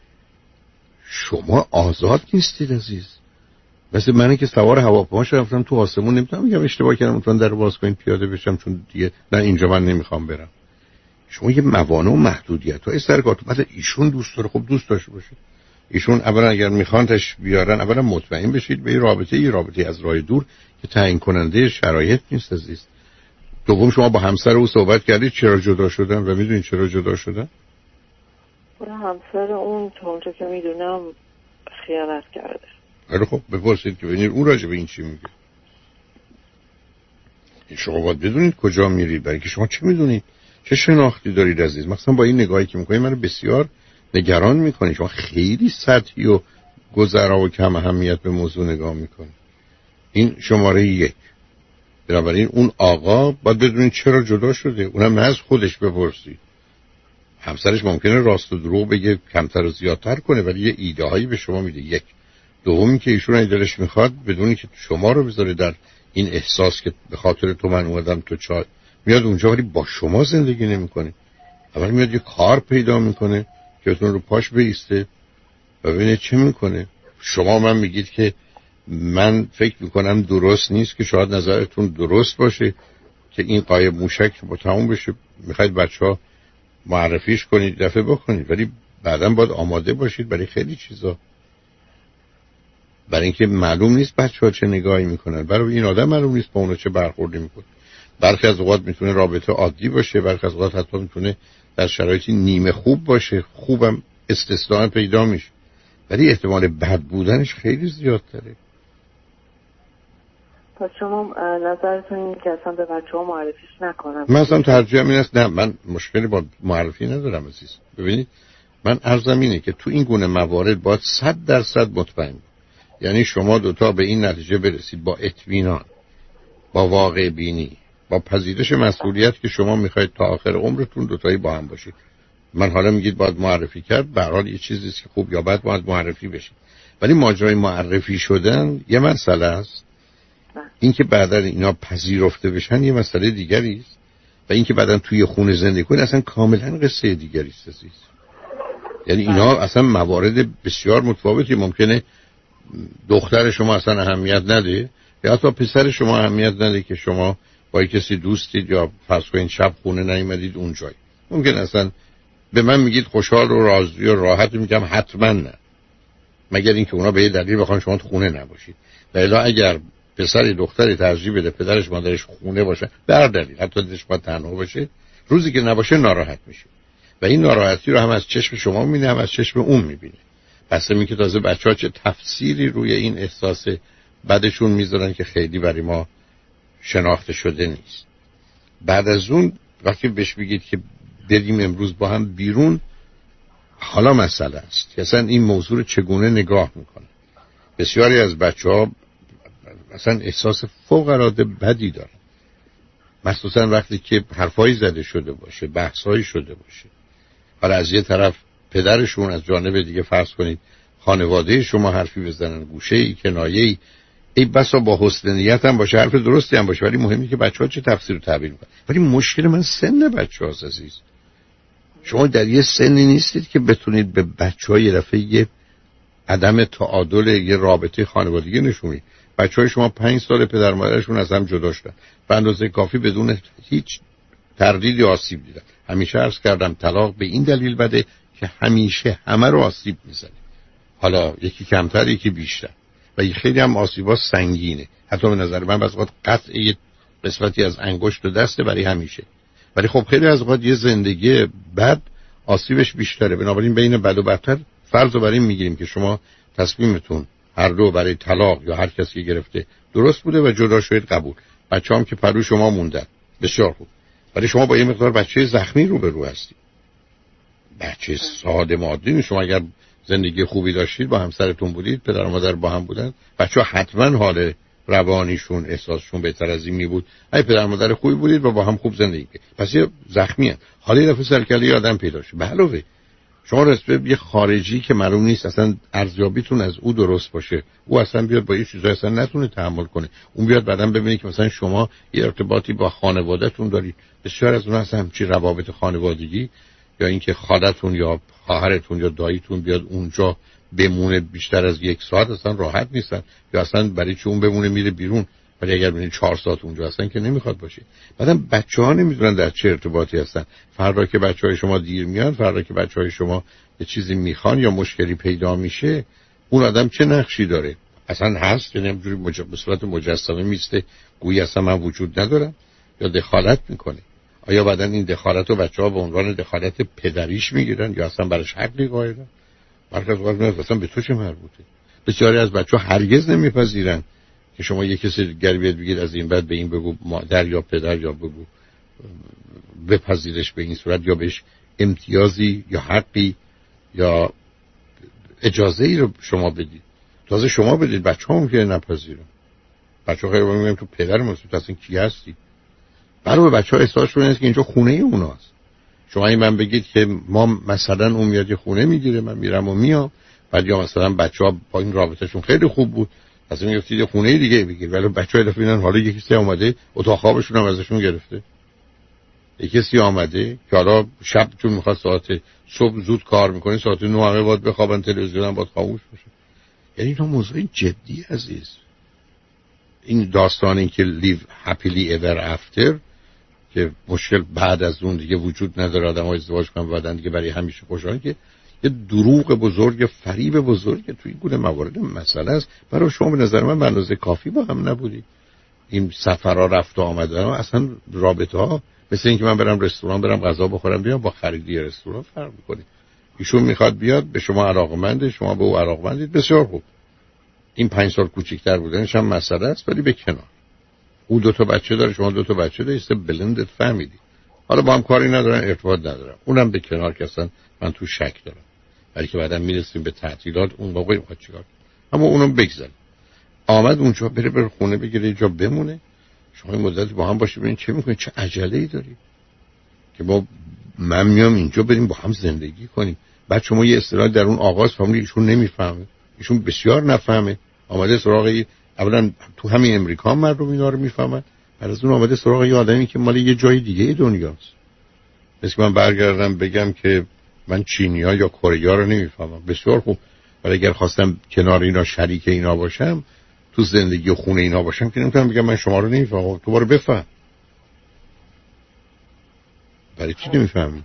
شما آزاد نیستید عزیز. مثل منی که سوار هواپیما شدم تو آسمون، نمیتونم میگم اشتباه کردم میتونم در باز کنین پیاده بشم چون دیگه نه اینجا من نمیخوام برم. شما یه موانع و محدودیت‌های سر کار. بعد ایشون دوست داره، خب دوست داشته باشه. ایشون اولا اگر میخوانش بیارن اولا مطمئن بشید به این رابطه ای رابطه از راه دور که تعیین کننده شرایط نیست عزیز. دوم شما با همسر او صحبت کردید چرا جدا شدن و میدونید چرا جدا شدن؟ همسر اون اونجا که میدونم خیانت کرده. آره خب بپرسید که ببینید اون راجع به این چی میگه. شما باید بدونید کجا میرید، برای که شما چه میدونید، چه شناختی دارید عزیز. مثلا با این نگاهی که میکنید منو بسیار نگران میکنید. شما خیلی سطحی و گذرا و کم اهمیت به موضوع نگاه میکنید. این شماره یک. بنابراین اون آقا باید بدونید چرا جدا شده، اونم نه از خودش بپرسید. همسرش ممکنه راست و دروغ بگه، کمتر و زیادتر کنه، ولی یه ایده هایی به شما میده. یک. دومی که ایشون اگه دلش میخواد بدونی که شما رو بذاره در این احساس که به خاطر تو من اومدم تو چای، میاد اونجا ولی با شما زندگی نمیکنه. اول میاد یه کار پیدا میکنه که بتونه رو پاش بیسته و ببینه چه میکنه. شما من میگید که من فکر میکنم درست نیست، که شاید نظرتون درست باشه که این قایب موشک با تموم بشه، میخواید بچه‌ها معرفیش کنید، دفعه بکنید، ولی بعداً باید آماده باشید برای خیلی چیزا، برای اینکه معلوم نیست بچه‌ها چه نگاهی میکنن، برای این آدم معلوم نیست با اونا چه برخوردی میکنه. برخی از اوقات میتونه رابطه عادی باشه، برخی از اوقات حتی میتونه در شرایطی نیمه خوب باشه، خوبم استثنا پیدا میشه، ولی احتمال بد بودنش خیلی زیادتره. پس شما نظرتون اینه که اصلا به بچه‌ها معرفیش نکنم؟ من اصلا ترجیحم این است، نه من مشکلی با معرفی ندارم عزیز. ببینید من عرضم اینه که تو این گونه موارد باید صد درصد مطمئن، یعنی شما دوتا به این نتیجه برسید با اطمینان، با واقع بینی، با پذیرش مسئولیت که شما میخواید تا آخر عمرتون دوتایی با هم باشید. من حالا میگید باید معرفی کرد، به هر حال یه چیزی است که خوب یا بد باید معرفی بشه، ولی ماجرای معرفی شدن یه مسئله است، این که بعدا اینا پذیرفته بشن یه مسئله دیگری است، و این که بعدا توی خونه زندگی کنن اصلا کاملا قصه دیگری است عزیز. یعنی اینا اصلا موارد بسیار متفاوتی. ممکنه دختر شما اصلا اهمیت نده، یا حتی پسر شما اهمیت نده که شما با کسی دوستید یا فرض کنید شب خونه نیومدید اونجایی. ممکن اصلا به من میگید خوشحال و راضی و راحت، میگم حتما نه، مگر اینکه اونا به یه دلیل بخوان شما تو خونه نباشید. و الا اگر پسری دختری ترجیح بده پدرش مادرش خونه باشه به هر دلیل، حتی دلش باید تنها باشه، روزی که نباشه ناراحت میشه و این ناراحتی رو هم از چشم شما میبینه هم از چشم اون میبینه. پس این که تازه بچه‌ها چه تفسیری روی این احساس بعدشون میذارن که خیلی برای ما شناخته شده نیست. بعد از اون وقتی بهش بگید که بریم امروز با هم بیرون، حالا مسئله است که اصلا این موضوع رو چگونه نگاه میکنه. بسیاری از بچه‌ها اصلا احساس فوق‌العاده بدی دارن، مخصوصا وقتی که حرفایی زده شده باشه، بحثایی شده باشه. حالا از یه طرف پدرشون، از جانب دیگه فرض کنید خانواده شما حرفی بزنن، گوشه‌ای، کنایه‌ای، ای بسا با حسن نیت هم باشه، حرف درستی هم باشه، ولی مهمی که بچه‌ها چه تفسیر و تعبیر می‌کنن. ولی مشکل من سن بچه‌هاست عزیز. شما در یه سنی نیستید که بتونید به بچه‌ها یه دفعه یه عدم تعادل یه رابطه خانوادگی نشونید. بچه‌های شما پنج سال پدر مادرشون از هم جدا شدن، به اندازه کافی بدون هیچ تردیدی آسیب دیدن. همیشه عرض کردم طلاق به این دلیل بده که همیشه همه رو آسیب میزنه، حالا یکی کمتر یکی بیشتر، و خیلی هم آسیبا سنگینه. حتی به نظر من بعضی وقت قطع یه قسمتی از انگشت و دسته برای همیشه، ولی خب خیلی از وقت یه زندگی بد آسیبش بیشتره. بنابراین بین بد و بدتر فرض رو برای میگیریم که شما تصمیمتون هر دو برای طلاق یا هر کسی که گرفته درست بوده و جدا شدید، قبول. بچه‌ام که پرو شما موندن، بسیار خوب، ولی شما با یه مقدار بچه زخمی رو به رو هستید. بچه ساده مادی. شما اگر زندگی خوبی داشتید، با همسرتون بودید، پدر و مادر با هم بودن، بچه‌ها حتما حال روانیشون، احساسشون بهتر از این می بود. اگه پدر و مادر خوبی بودید و با هم خوب زندگی کردید، پس یه زخمی هست. حالا یه دفعه سرکله آدم پیدا شه. به علاوه شما رسته یه خارجی که معلوم نیست اصلا ارزیابیتون از او درست باشه، او اصلا بیاد با یه چیزایی اصلا نتونه تحمل کنه، اون بیاد بعداً ببینه که مثلا شما یه ارتباطی با خانواده‌تون دارید. بسیار از اونها اصلا همچین روابط خانوادگی، یا اینکه خالتون یا خواهرتون یا داییتون بیاد اونجا بمونه بیشتر از یک ساعت اصلا راحت نیستن، یا اصلا برای چه اون بمونه میره بیرون، ولی اگر ببینید چهار ساعت اونجا هستن که نمیخواد باشه. بعدم بچه‌ها نمیدونن در چه ارتباطی هستن. فردا که بچه‌های شما دیر میان، فردا که بچه‌های شما یه چیزی میخوان یا مشکلی پیدا میشه، اون آدم چه نقشی داره؟ اصلا هست یعنی همجوری مج... به صورت مجسمه میسته گویی اصلا من وجود ندارم، یا دخالت میکنه. آیا بعدن این دخالت رو بچه‌ها به عنوان دخالت پدریش میگیرن یا اصلا برش حقی قائلن؟ مرکز وقت اصلا به تو چه مربوطه؟ بسیاری از بچه‌ها هرگز نمیپذیرن که شما یک کسی دیگری بیاد بگید از این بعد به این بگو مادر یا پدر یا بگو بپذیرش به این صورت، یا بهش امتیازی یا حقی یا اجازه ای رو شما بدید. تازه شما بدید، بچه ها ممکنه نپذیرن. بچه ها خیلی باید میگم تو پدر مسئول اصلا کی هستی؟ برای بچه ها احساس شده است که اینجا خونه اوناست. شما این من بگید که ما مثلا اون میاد یه خونه میگیره، من میرم و میام، بعد یا مثلا بچه ها با این رابطهشون خیلی خوب بود اصلا میگفتید یه خونه دیگه بگیر، ولی بچه ها دفعه اینن حالا یکی سی اومده اتاق خوابشون هم ازشون گرفته، یکی سی آمده که حالا شب چون میخواد ساعت صبح زود کار میکنه ساعت نه همه باید بخوابن، تلویزیون هم باید خاموش باشه. یعنی اینا موضوع جدی عزیز. این داستان این که live happily ever after که مشکل بعد از اون دیگه وجود نداره، آدم ها ازدواج کنن بعدن دیگه برای همیشه خوشحالن، که یه دروغ بزرگ، فریب بزرگ توی این گونه موارد مسئله است. برای شما به نظر من به اندازه کافی با هم نبودی. این سفرها رفت و آمدن ها اصلا رابطه ها مثل اینکه من برم رستوران برم غذا بخورم بیام، با خریدی رستوران فرق میکنه. ایشون میخواد بیاد به شما علاقمنده، شما به او علاقمندید، بسیار خوب. این پنج سال کوچیک‌تر بودنش هم مسئله است، ولی به کنار. او دو تا بچه داره، شما دو تا بچه دارید، است بلندد فامیلی. حالا با هم کاری ندارن، ارتباط ندارن، اونم به کنار که اصلا من تو شک دارم. ولی که بعدم میرسیم به تعطیلات اون موقع میخواد چیکار، اما اونم بگذاریم. آمد اونجا بره بره خونه بگیره جا بمونه، شما این مدت با هم باشید، ببین چه میکنی، چه عجله‌ای داری که با من میام اینجا بریم با هم زندگی کنیم. بعد شما یه اصطلاح در اون آغاز فهمیدید ایشون نمیفهمه، ایشون بسیار نفهمه، آمده سراغ اولا تو همین امریکا هم مردم اینا رو میفهمن، بعد از اون آمده سراغ یه آدمی که مال یه جای دیگه دنیاست. مثل من برگردم بگم که من چینی‌ها یا کره‌ها رو نمیفهمم، بسیار خوب، ولی اگر خواستم کنار اینا شریک اینا باشم، تو زندگی و خونه اینا باشم، که نمیتونم بگم من شما رو نمیفهمم، تو برو بفهم. برای چی نمیفهمی؟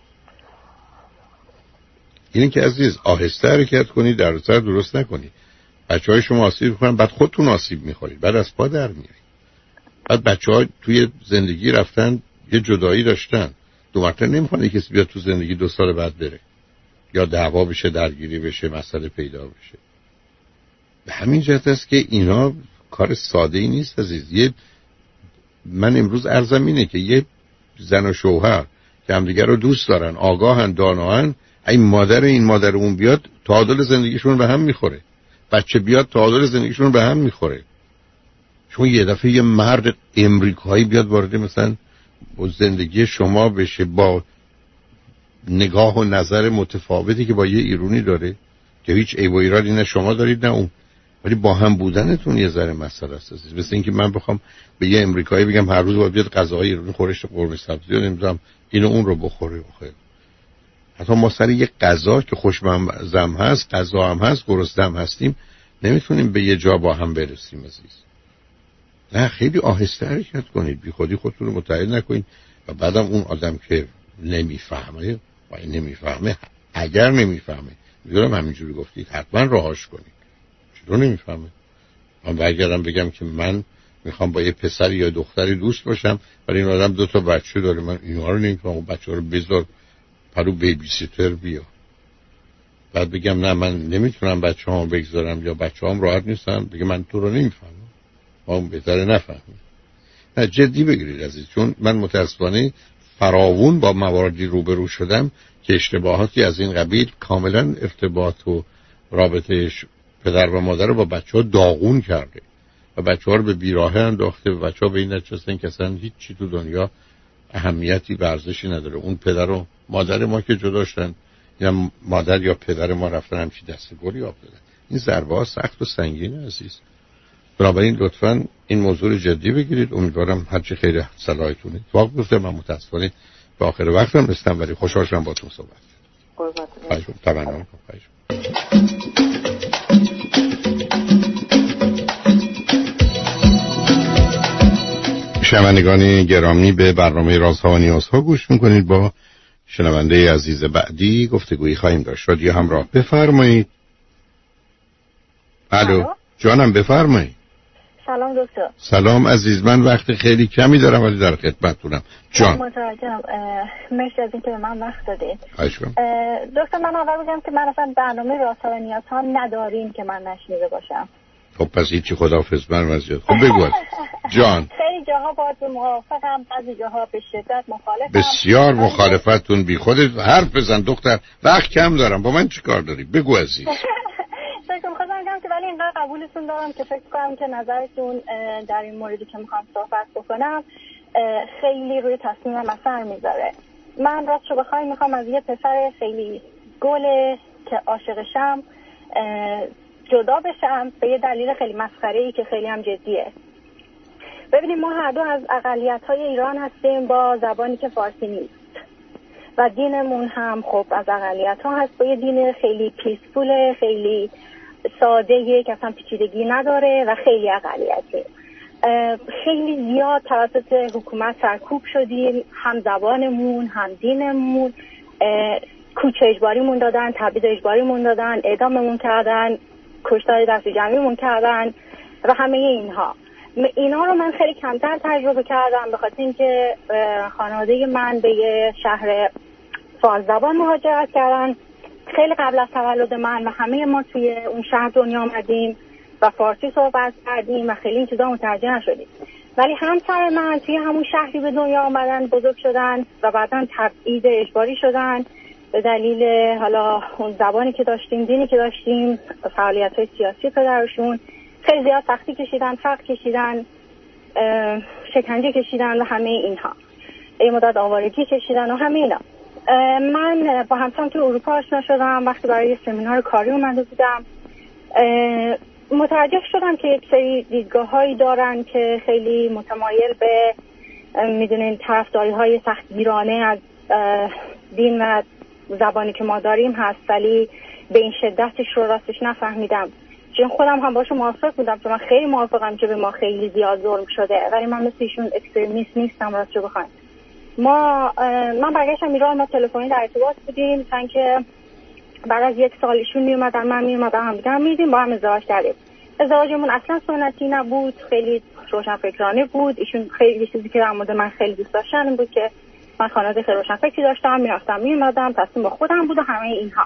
اینه که عزیز آهسته حرکت کنی، در سر درست نکنی. بچه‌های شما آسیب می‌خورن، بعد خودتون آسیب می‌خورید، بعد از پا در میایید. بعد بچه‌ها توی زندگی رفتن یه جدایی داشتن، دو مرتبه نمی‌خواد کسی بیاد تو زندگی دو سال بعد بره، یا دعوا بشه، درگیری بشه، مسئله پیدا بشه. به همین جهت است که اینا کار ساده‌ای نیست عزیز. یه من امروز عرضم اینه که یه زن و شوهر که همدیگه رو دوست دارن، آگاهن، داناهن، این مادر این مادر اون بیاد تعادل زندگیشون به هم میخوره، بچه بیاد تعادل زندگیشون به هم میخوره. شما یه دفعه یه مرد امریکایی بیاد وارد مثلا زندگی شما بشه با نگاه و نظر متفاوتی که با یه ایرانی داره که هیچ عیب و ایرادی نه شما دارید نه اون، ولی با هم بودنتون یه ذره مسئله است. مثل اینکه من بخوام به یه امریکایی بگم هر روز باید بیاد غذاهای ایرانی خورشت قرمه سبزی رو نمیذارم اینو اون رو بخوره بخوره. حتی ما سر یک غذا که خوشمزه هست، غذا هم هست، گرسنه هستیم، نمیتونیم به یه جا با هم برسیم عزیز. نه، خیلی آهسته حرکت کنید، بی خودی خودتون رو متحد نکنید. و بعدم اون آدم که نمیفهمه و این نمیفهمه، اگر نمیفهمه میدونم همینجوری گفتید حتما راهاش کنید. چطور نمیفهمه؟ من برگردم بگم که من میخوام با یه پسری یا دختری دوست باشم، ولی این آدم دو تا بچه داره، من اینا رو نمیفهمم، بچه رو بذار پرو بیبی سیتر بیا. بعد بگم نه من نمیتونم بچه هامو بگذارم یا بچه هام راحت نیستن، بگم من تو رو نمیفهمم، ما اون بهتره نفهمیم. نه، جدی بگیرید عزیز، چون من متاسفانه فراوون با مواردی روبرو شدم که اشتباهاتی از این قبیل کاملا ارتباط و رابطه پدر و مادر رو با بچه ها داغون کرده و بچه ها رو به بیراهه انداخته و بچه ها به این نتیجه که اصلا هیچ چی تو دنیا اهمیتی و ارزشی نداره. اون پدر و مادر ما که جدا شدن یا مادر یا پدر ما رفتن همچی دست گلی آب دادن، این ضربه ها سخت و سنگینه عزیز. بنابراین لطفاً این موضوع جدی بگیرید. امیدوارم هرچی خیر صلاحتونه. واقعا گفتم من متاسفانه به آخر وقتم رسیدم، ولی خوشحال شدم باهاتون صحبت کردم. قربانتون. تمام. شنوندگان گرامی، به برنامه رازها و نیازها گوش میکنید. با شنونده عزیز بعدی گفتگویی خواهیم داشت. رادیو همراه، بفرمایید. الو جانم، بفرمایید. سلام دکتر. سلام عزیز، من وقت خیلی کمی دارم ولی در خدمتتونم. جان متوجهم، مرسی از اینکه به من وقت دادید. خواهش می‌کنم. دکتر من اول بگم که من اصلا برنامه رازها و نیازها نداریم که من نشنیده باشم. خب پس هیچی، خداحافظ. من وضعیت خب بگو جان. خیلی جاها باید موافقم، بعضی جاها به شدت مخالفم. بسیار مخالفتون بی خودت. حرف بزن دختر، وقت کم دارم. با من چی کار داری؟ بگو عزیز. فکر می‌خواستم بگم که ولی اینقدر قبولتون دارم که فکر کنم که نظرتون در این موردی که می‌خوام صحبت بکنم خیلی روی تصمیمم اثر میذاره. من راستش بخوام میخوام از یه پسر خیلی گله که عاشقشم جدا بشم به یه دلیل خیلی مسخره‌ای که خیلی هم جدیه. ببینید ما هر دو از اقلیت‌های ایران هستیم با زبانی که فارسی نیست و دینمون هم خب از اقلیت‌ها هست با یه دین خیلی پیسفول، خیلی ساده که اصلا پیچیدگی نداره و خیلی اقلیتی. خیلی زیاد توسط حکومت سرکوب شدیم، هم زبانمون هم دینمون، کوچ اجباریمون دادن، تبعید اجباریمون دادن، اعداممون کردن، کشتار دست جمعیمون کردن و همه اینها. اینا رو من خیلی کمتر تجربه کردم به خاطر اینکه خانواده من به یه شهر فارس زبان مهاجرت کردن خیلی قبل از تولد من و همه ما توی اون شهر دنیا آمدیم و فارسی صحبت کردیم و خیلی این چیزا متوجه نشدیم. ولی همسر من توی همون شهری به دنیا آمدن، بزرگ شدن و بعداً تبعید اجباری شدن به دلیل حالا اون زبانی که داشتیم، دینی که داشتیم، فعالیت‌های سیاسی پدرشون. خیلی زیاد سختی کشیدن، فقر کشیدن، شکنجه کشیدن و همه اینها. یه مدت آوارگی کشیدن و همه اینا. من با همسرم تو اروپا آشنا شدم. وقتی برای سمینار کاری اومده بودم متوجه شدم که یک سری دیدگاه‌هایی دارن که خیلی متمایل به میدونین طرفداری‌های سختگیرانه از دین و زبانی که ما داریم هست، ولی به این شدتش رو راستش نفهمیدم. چون خودم هم باشو موافق بودم، چون من خیلی موافقم که به ما خیلی زیاد ظلم شده، ولی من مثل ایشون اکستریمیست نیستم. راستش بخواید ما من برگشتم ایران، ما تلفنی در ارتباط بودیم تا اینکه بعد از یک سال ایشون می اومدن من می اومدم هم دیگه می‌دیدیم، با هم ازدواج کردیم. ازدواجمون اصلا سنتی نبود، خیلی روشنفکرانه بود. ایشون خیلی چیزی که در مورد من خیلی دوست داشتن این بود که من خانواده خیلی روشنفکری داشتم، میرفتم میومدم، تصمیم با خودم بود و همه اینها.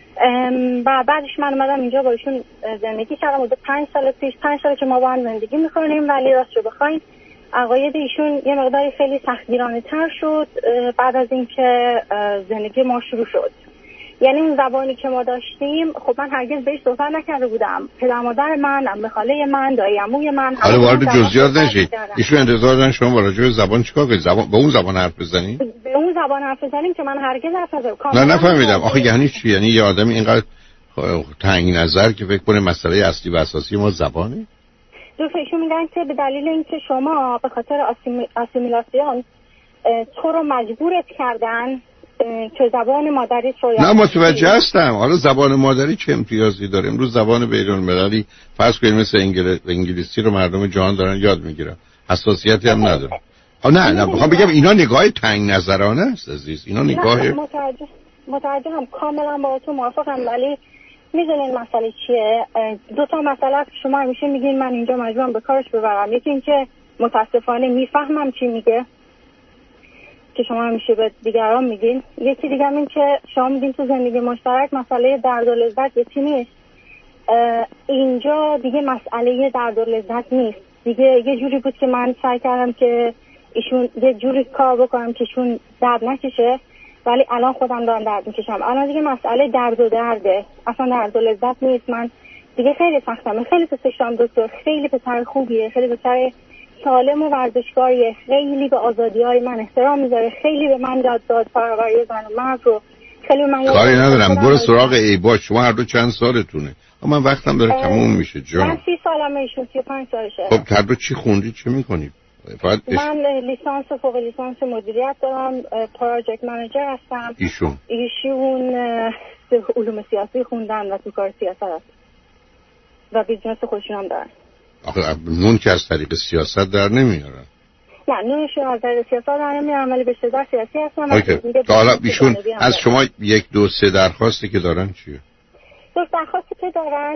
و بعدش من اومدم اینجا با ایشون زندگی کردم. حدود پنج سال پیش پنج سال که ما با هم زندگی می‌کنیم، ولی راست رو بخواید عقاید ایشون یه مقداری خیلی سختگیرانه‌تر شد بعد از اینکه زندگی ما شروع شد. یعنی اون زبانی که ما داشتیم خب من هرگز بهش صحبت نکرده بودم. پدر مادر من، عمه خاله من، دایی عموی من، حالا وارد جزئیات نشید. ایشون انتظار دارن شما با راجع به زبان چیکار کنید؟ زبان با اون زبان حرف بزنید؟ به اون زبان حرف بزنیم که من هرگز حرف نزدم. نه نفهمیدم. آخه یعنی چی؟ یعنی یه آدمی اینقدر تنگ نظر که فکر کنه مسئله اصلی و اساسی ما زبانه؟ دوستان ایشون میگن که به دلیل اینکه شما به خاطر آسیمیلاسیون تو رو مجبورت کردن که زبان مادری رو نه متوجه هستم. حالا زبان مادری چه امتیازی داره؟ امروز زبان بین‌المللی فرض کنید مثل انگل... انگلیسی رو مردم جهان دارن یاد میگیرن، حساسیتی هم نداره. ها نه نه میخوام بگم اینا نگاه تنگ نظرانه است عزیز. اینا نگاه متوجه متوجه هم کاملا با تو موافقم، ولی میدونین مسئله چیه؟ دو تا مسئله است. شما همیشه میگین من اینجا مجبورم به کارش ببرم. یکی اینکه متاسفانه میفهمم چی میگه که شما همیشه به دیگران میگین. یکی دیگه این که شما میگین تو زندگی مشترک مسئله درد و لذت یکی نیست. اینجا دیگه مسئله درد و لذت نیست دیگه. یه جوری بود که من سعی کردم که ایشون یه جوری کار بکنم که ایشون درد نکشه، ولی الان خودم دارم درد میکشم. الان دیگه مسئله درد و درده، اصلا درد و لذت نیست. من دیگه خیلی سختم. خیلی پسش دارم دکتر، خیلی پسر خوبیه، خیلی پسر سالم و ورزشکاریه، خیلی به آزادی‌های من احترام میذاره، خیلی به من یاد داد پروری زن و مرد رو. خیلی من کاری ندارم. برو سراغ ایباش. شما هر دو چند سالتونه؟ من وقتم داره تموم میشه جان. من سی سالمه، ایشون سی و پنج سالشه. خب هر دو چی خوندی؟ چه میکنی؟ فقط من لیسانس و فوق لیسانس مدیریت دارم، پروژکت منیجر هستم. ایشون ایشون علوم سیاسی خوندن و تو کار سیاست هست و بیزنس خودشون هم دارن. آخه نون که از طریق سیاست در نمیارن. نه نونشون از طریق سیاست در نمیارن، ولی بیشتر در سیاسی هستن. اوکی. حالا ایشون از شما یک دو سه درخواستی که دارن چیه؟ دو درخواستی که دارن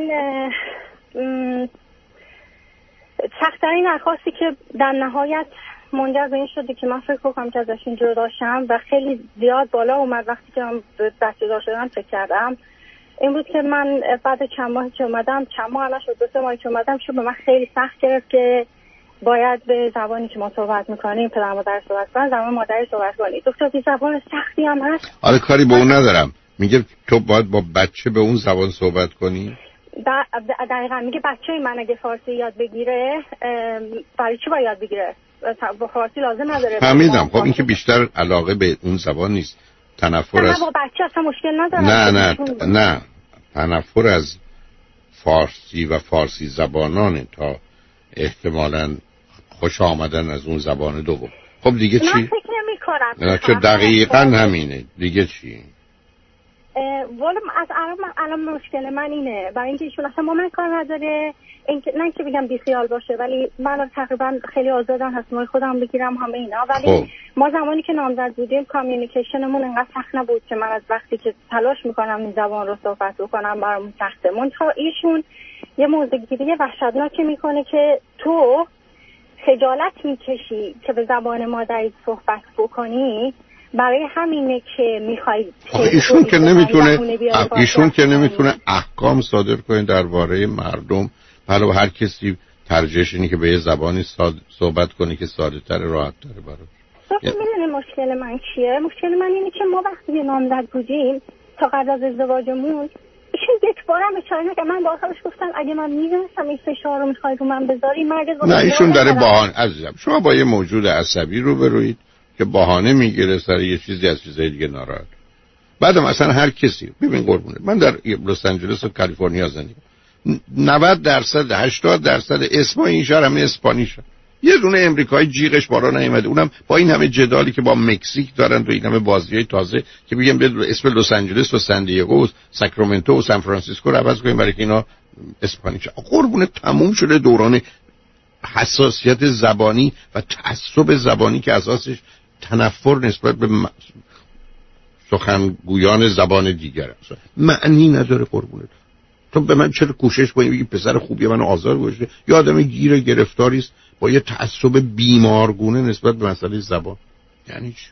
سخت‌ترین درخواستی که در نهایت منجر به این شده که من فکر کنم که ازش اینجور داشتم و خیلی زیاد بالا اومد وقتی که من به بچه دار شدم فکر کردم، این بود که من بعد چند ماه که اومدم، چند ماه نشد، دو سه ماه که اومدم، شد به من خیلی سخت گرفت که باید به زبانی که ما صحبت میکنیم، پدر مادر صحبت کنن، زبان مادری صحبت کنی. دکتر بی زبان سختی هم هست. آره کاری به اون ندارم. میگه تو باید با بچه به اون زبان صحبت کنی؟ دقیقا میگه بچه من اگه فارسی یاد بگیره برای چی باید یاد بگیره؟ فارسی لازم نداره. فهمیدم. خب این که بیشتر علاقه به اون زبان نیست، تنفر از با بچه اصلا مشکل نداره. نه نه نه تنفر از فارسی و فارسی زبانانه تا احتمالاً خوش آمدن از اون زبان دوم. خب دیگه چی؟ من فکر نمی کنم. نه چه دقیقاً همینه. دیگه چی؟ والا از الان الان مشکل من اینه، برای اینکه ایشون اصلا با من کار نداره، اینکه نه که بگم بیخیال باشه، ولی من تقریبا خیلی آزادم، تصمیم خودم بگیرم همه اینا، ولی خوب. ما زمانی که نامزد بودیم کامیونیکیشنمون انقدر سخت نبود که من از وقتی که تلاش میکنم این زبان رو صحبت بکنم برام سخته. منتها ایشون یه موضوعگیری وحشتناکی میکنه که تو خجالت میکشی که به زبان مادری صحبت بکنی، برای همینه که میخوای ایشون که نمیتونه ایشون که نمیتونه احکام صادر کنه درباره مردم. حالا هر کسی ترجیحش اینه که به یه زبانی صحبت کنه که ساده تر، راحت تره براش. تو میدونی مشکل من چیه؟ مشکل من اینه که ما وقتی نامزد بودیم تا قبل از ازدواجمون، ایشون یک بارم اشاره نکرد. من با آخرش گفتم اگه من میدونستم این فشار رو میخوای رو من بذاری مرگت. نه ایشون داره بهانه. عزیزم شما با یه موجود عصبی روبروید که بهانه میگیره سر یه چیزی از چیزای دیگه ناراحت. بعدم اصلا هر کسی، ببین قربونه، من در لس آنجلس و کالیفرنیا زندگی نود درصد هشتاد درصد اسمای این شهر همه اسپانیشه. یه دونه امریکایی جیغش بالا نیومده، اونم با این همه جدالی که با مکزیک دارن و این همه بازیای تازه که بگم به اسم لس آنجلس و سن دیگو و ساکرامنتو و سان فرانسیسکو رو عوض کنیم برای که اینا اسپانیشه. قربونه تموم شده دوران حساسیت زبانی و تعصب زبانی که اساسش تنفر نسبت به سخنگویان زبان دیگر است. معنی نداره قربونت. تو به من چرا کوشش کنی بگی پسر خوبیه منو آزار گذاشته؟ یه آدم گیر گرفتاری است با یه تعصب بیمارگونه نسبت به مسئله زبان. یعنی چی؟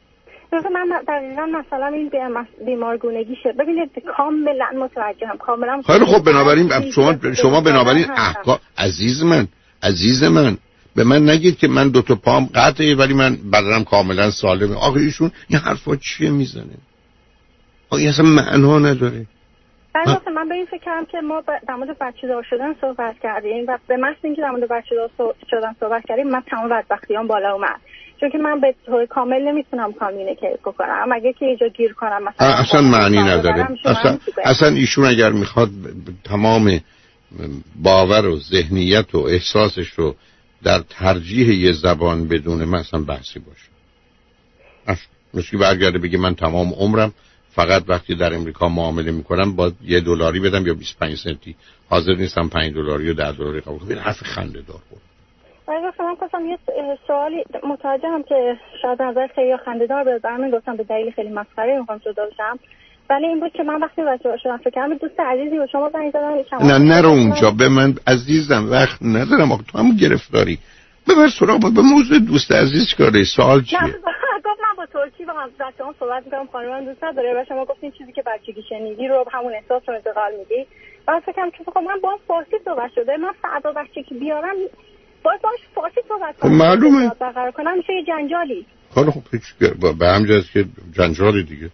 من دقیقاً مثلا این بیمارگونگیشه. ببینید کاملا متوجهم، کاملا. خیلی خب بنابراین شما شما بنابراین احکام عزیز من عزیز من به من نگید که من دو تا پام قطعه ولی من بدنم کاملا سالمه. آخه ایشون این حرفا چیه میزنه؟ آخه اصلا معنا نداره. من من به این فکر کردم که ما در مورد بچه‌دار شدن صحبت کردیم و به محض اینکه در مورد بچه‌دار شدن صحبت کردیم من تمام بدبختیام بالا اومد، چون که من به طور کامل نمیتونم کامیونیکیت کنم. اگه که اینجا گیر کنم مثلا اصلا معنی نداره. اصلا اصلا ایشون اگر میخواد تمام باور و ذهنیت و احساسش رو در ترجیح یه زبان بدون مثلا بحثی باشه، مثل برگرده بگه من تمام عمرم فقط وقتی در امریکا معامله میکنم با یه دلاری بدم یا بیست و پنج سنتی، حاضر نیستم پنج دلاری و ده دلاری قبول کنم. این حرف خنده دار بود. من گفتم من خواستم یه سوالی متوجهم که شاید نظر خیلی خنده دار بیاد، برام گفتم به دلیل خیلی مسخره میخوام جدا بشم، ولی این بود که من وقتی بچه‌ها شدم فکر کردم دوست عزیزی و شما زنگ زدن. نه نرو اونجا، به من عزیزم وقت ندارم. آخه تو هم گرفتاری ببر سراغ به موضوع دوست عزیز چیکاره؟ سوال چیه؟ گفت من با ترکی با هم بچه‌ام صحبت می‌کردم، خانمم دوست نداره و شما گفتین چیزی که بچگی شنیدی رو همون احساس رو انتقال میدی. بعد فکر کنم که خب من با فارسی صحبت شده، من فردا بچگی بیارم باید باش فارسی صحبت کنم. معلومه برقرار کنم میشه یه جنجالی. حالا خب هیچ به همجاست که جنجالی دیگه.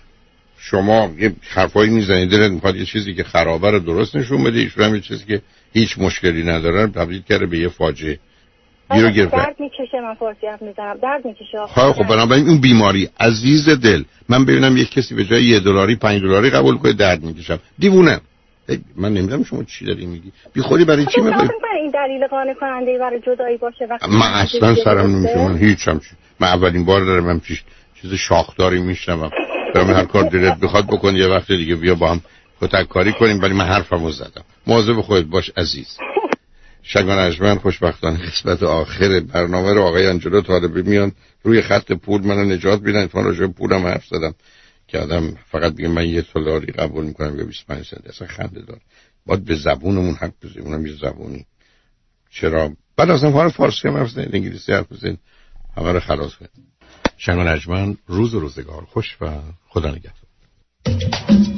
شما یه حرفایی میزنید دلت میخواد یه چیزی که خرابه رو درست نشون بدی، ایشون هم یه چیزی که هیچ مشکلی نداره تبدیل کرده به یه فاجعه. گیرو گرفت. درد میکشه من فارسی حرف میزنم، درد میکشه. خب خب بنابراین اون بیماری عزیز دل، من ببینم یک کسی به جای یه دلاری پنج دلاری قبول کنه درد میکشم. دیوونه. من نمیدونم شما چی داری میگی. بی خودی برای چی میخوای؟ این دلیل قانع کننده برای جدایی باشه وقتی من اصلا سرم نمیشه. من هیچ هم چی. من اولین بار دارم من چیز چیز شاخداری میشنوم. دارم هر کار دلت بخواد بکن، یه وقت دیگه بیا با هم کتک کاری کنیم، ولی من حرفمو زدم. مواظب خودت باش عزیز. شنگان اجمن خوشبختانه قسمت آخر برنامه رو آقای آنجلو طالبی میان روی خط پول منو نجات میدن. اتفاقا راجع به پولم حرف زدم که آدم فقط بگه من یه دلاری قبول میکنم یا بیست و پنج سنت، اصلا خنده داره. باید به زبونمون حق بزنیم، اونم یه زبونی. چرا بعد اصلا فارسی فارسی هم حرف بزنید، انگلیسی حرف بزنید، همه رو خلاص کنید. شنگان اجمن روز و روزگار خوش و خدا نگهدار.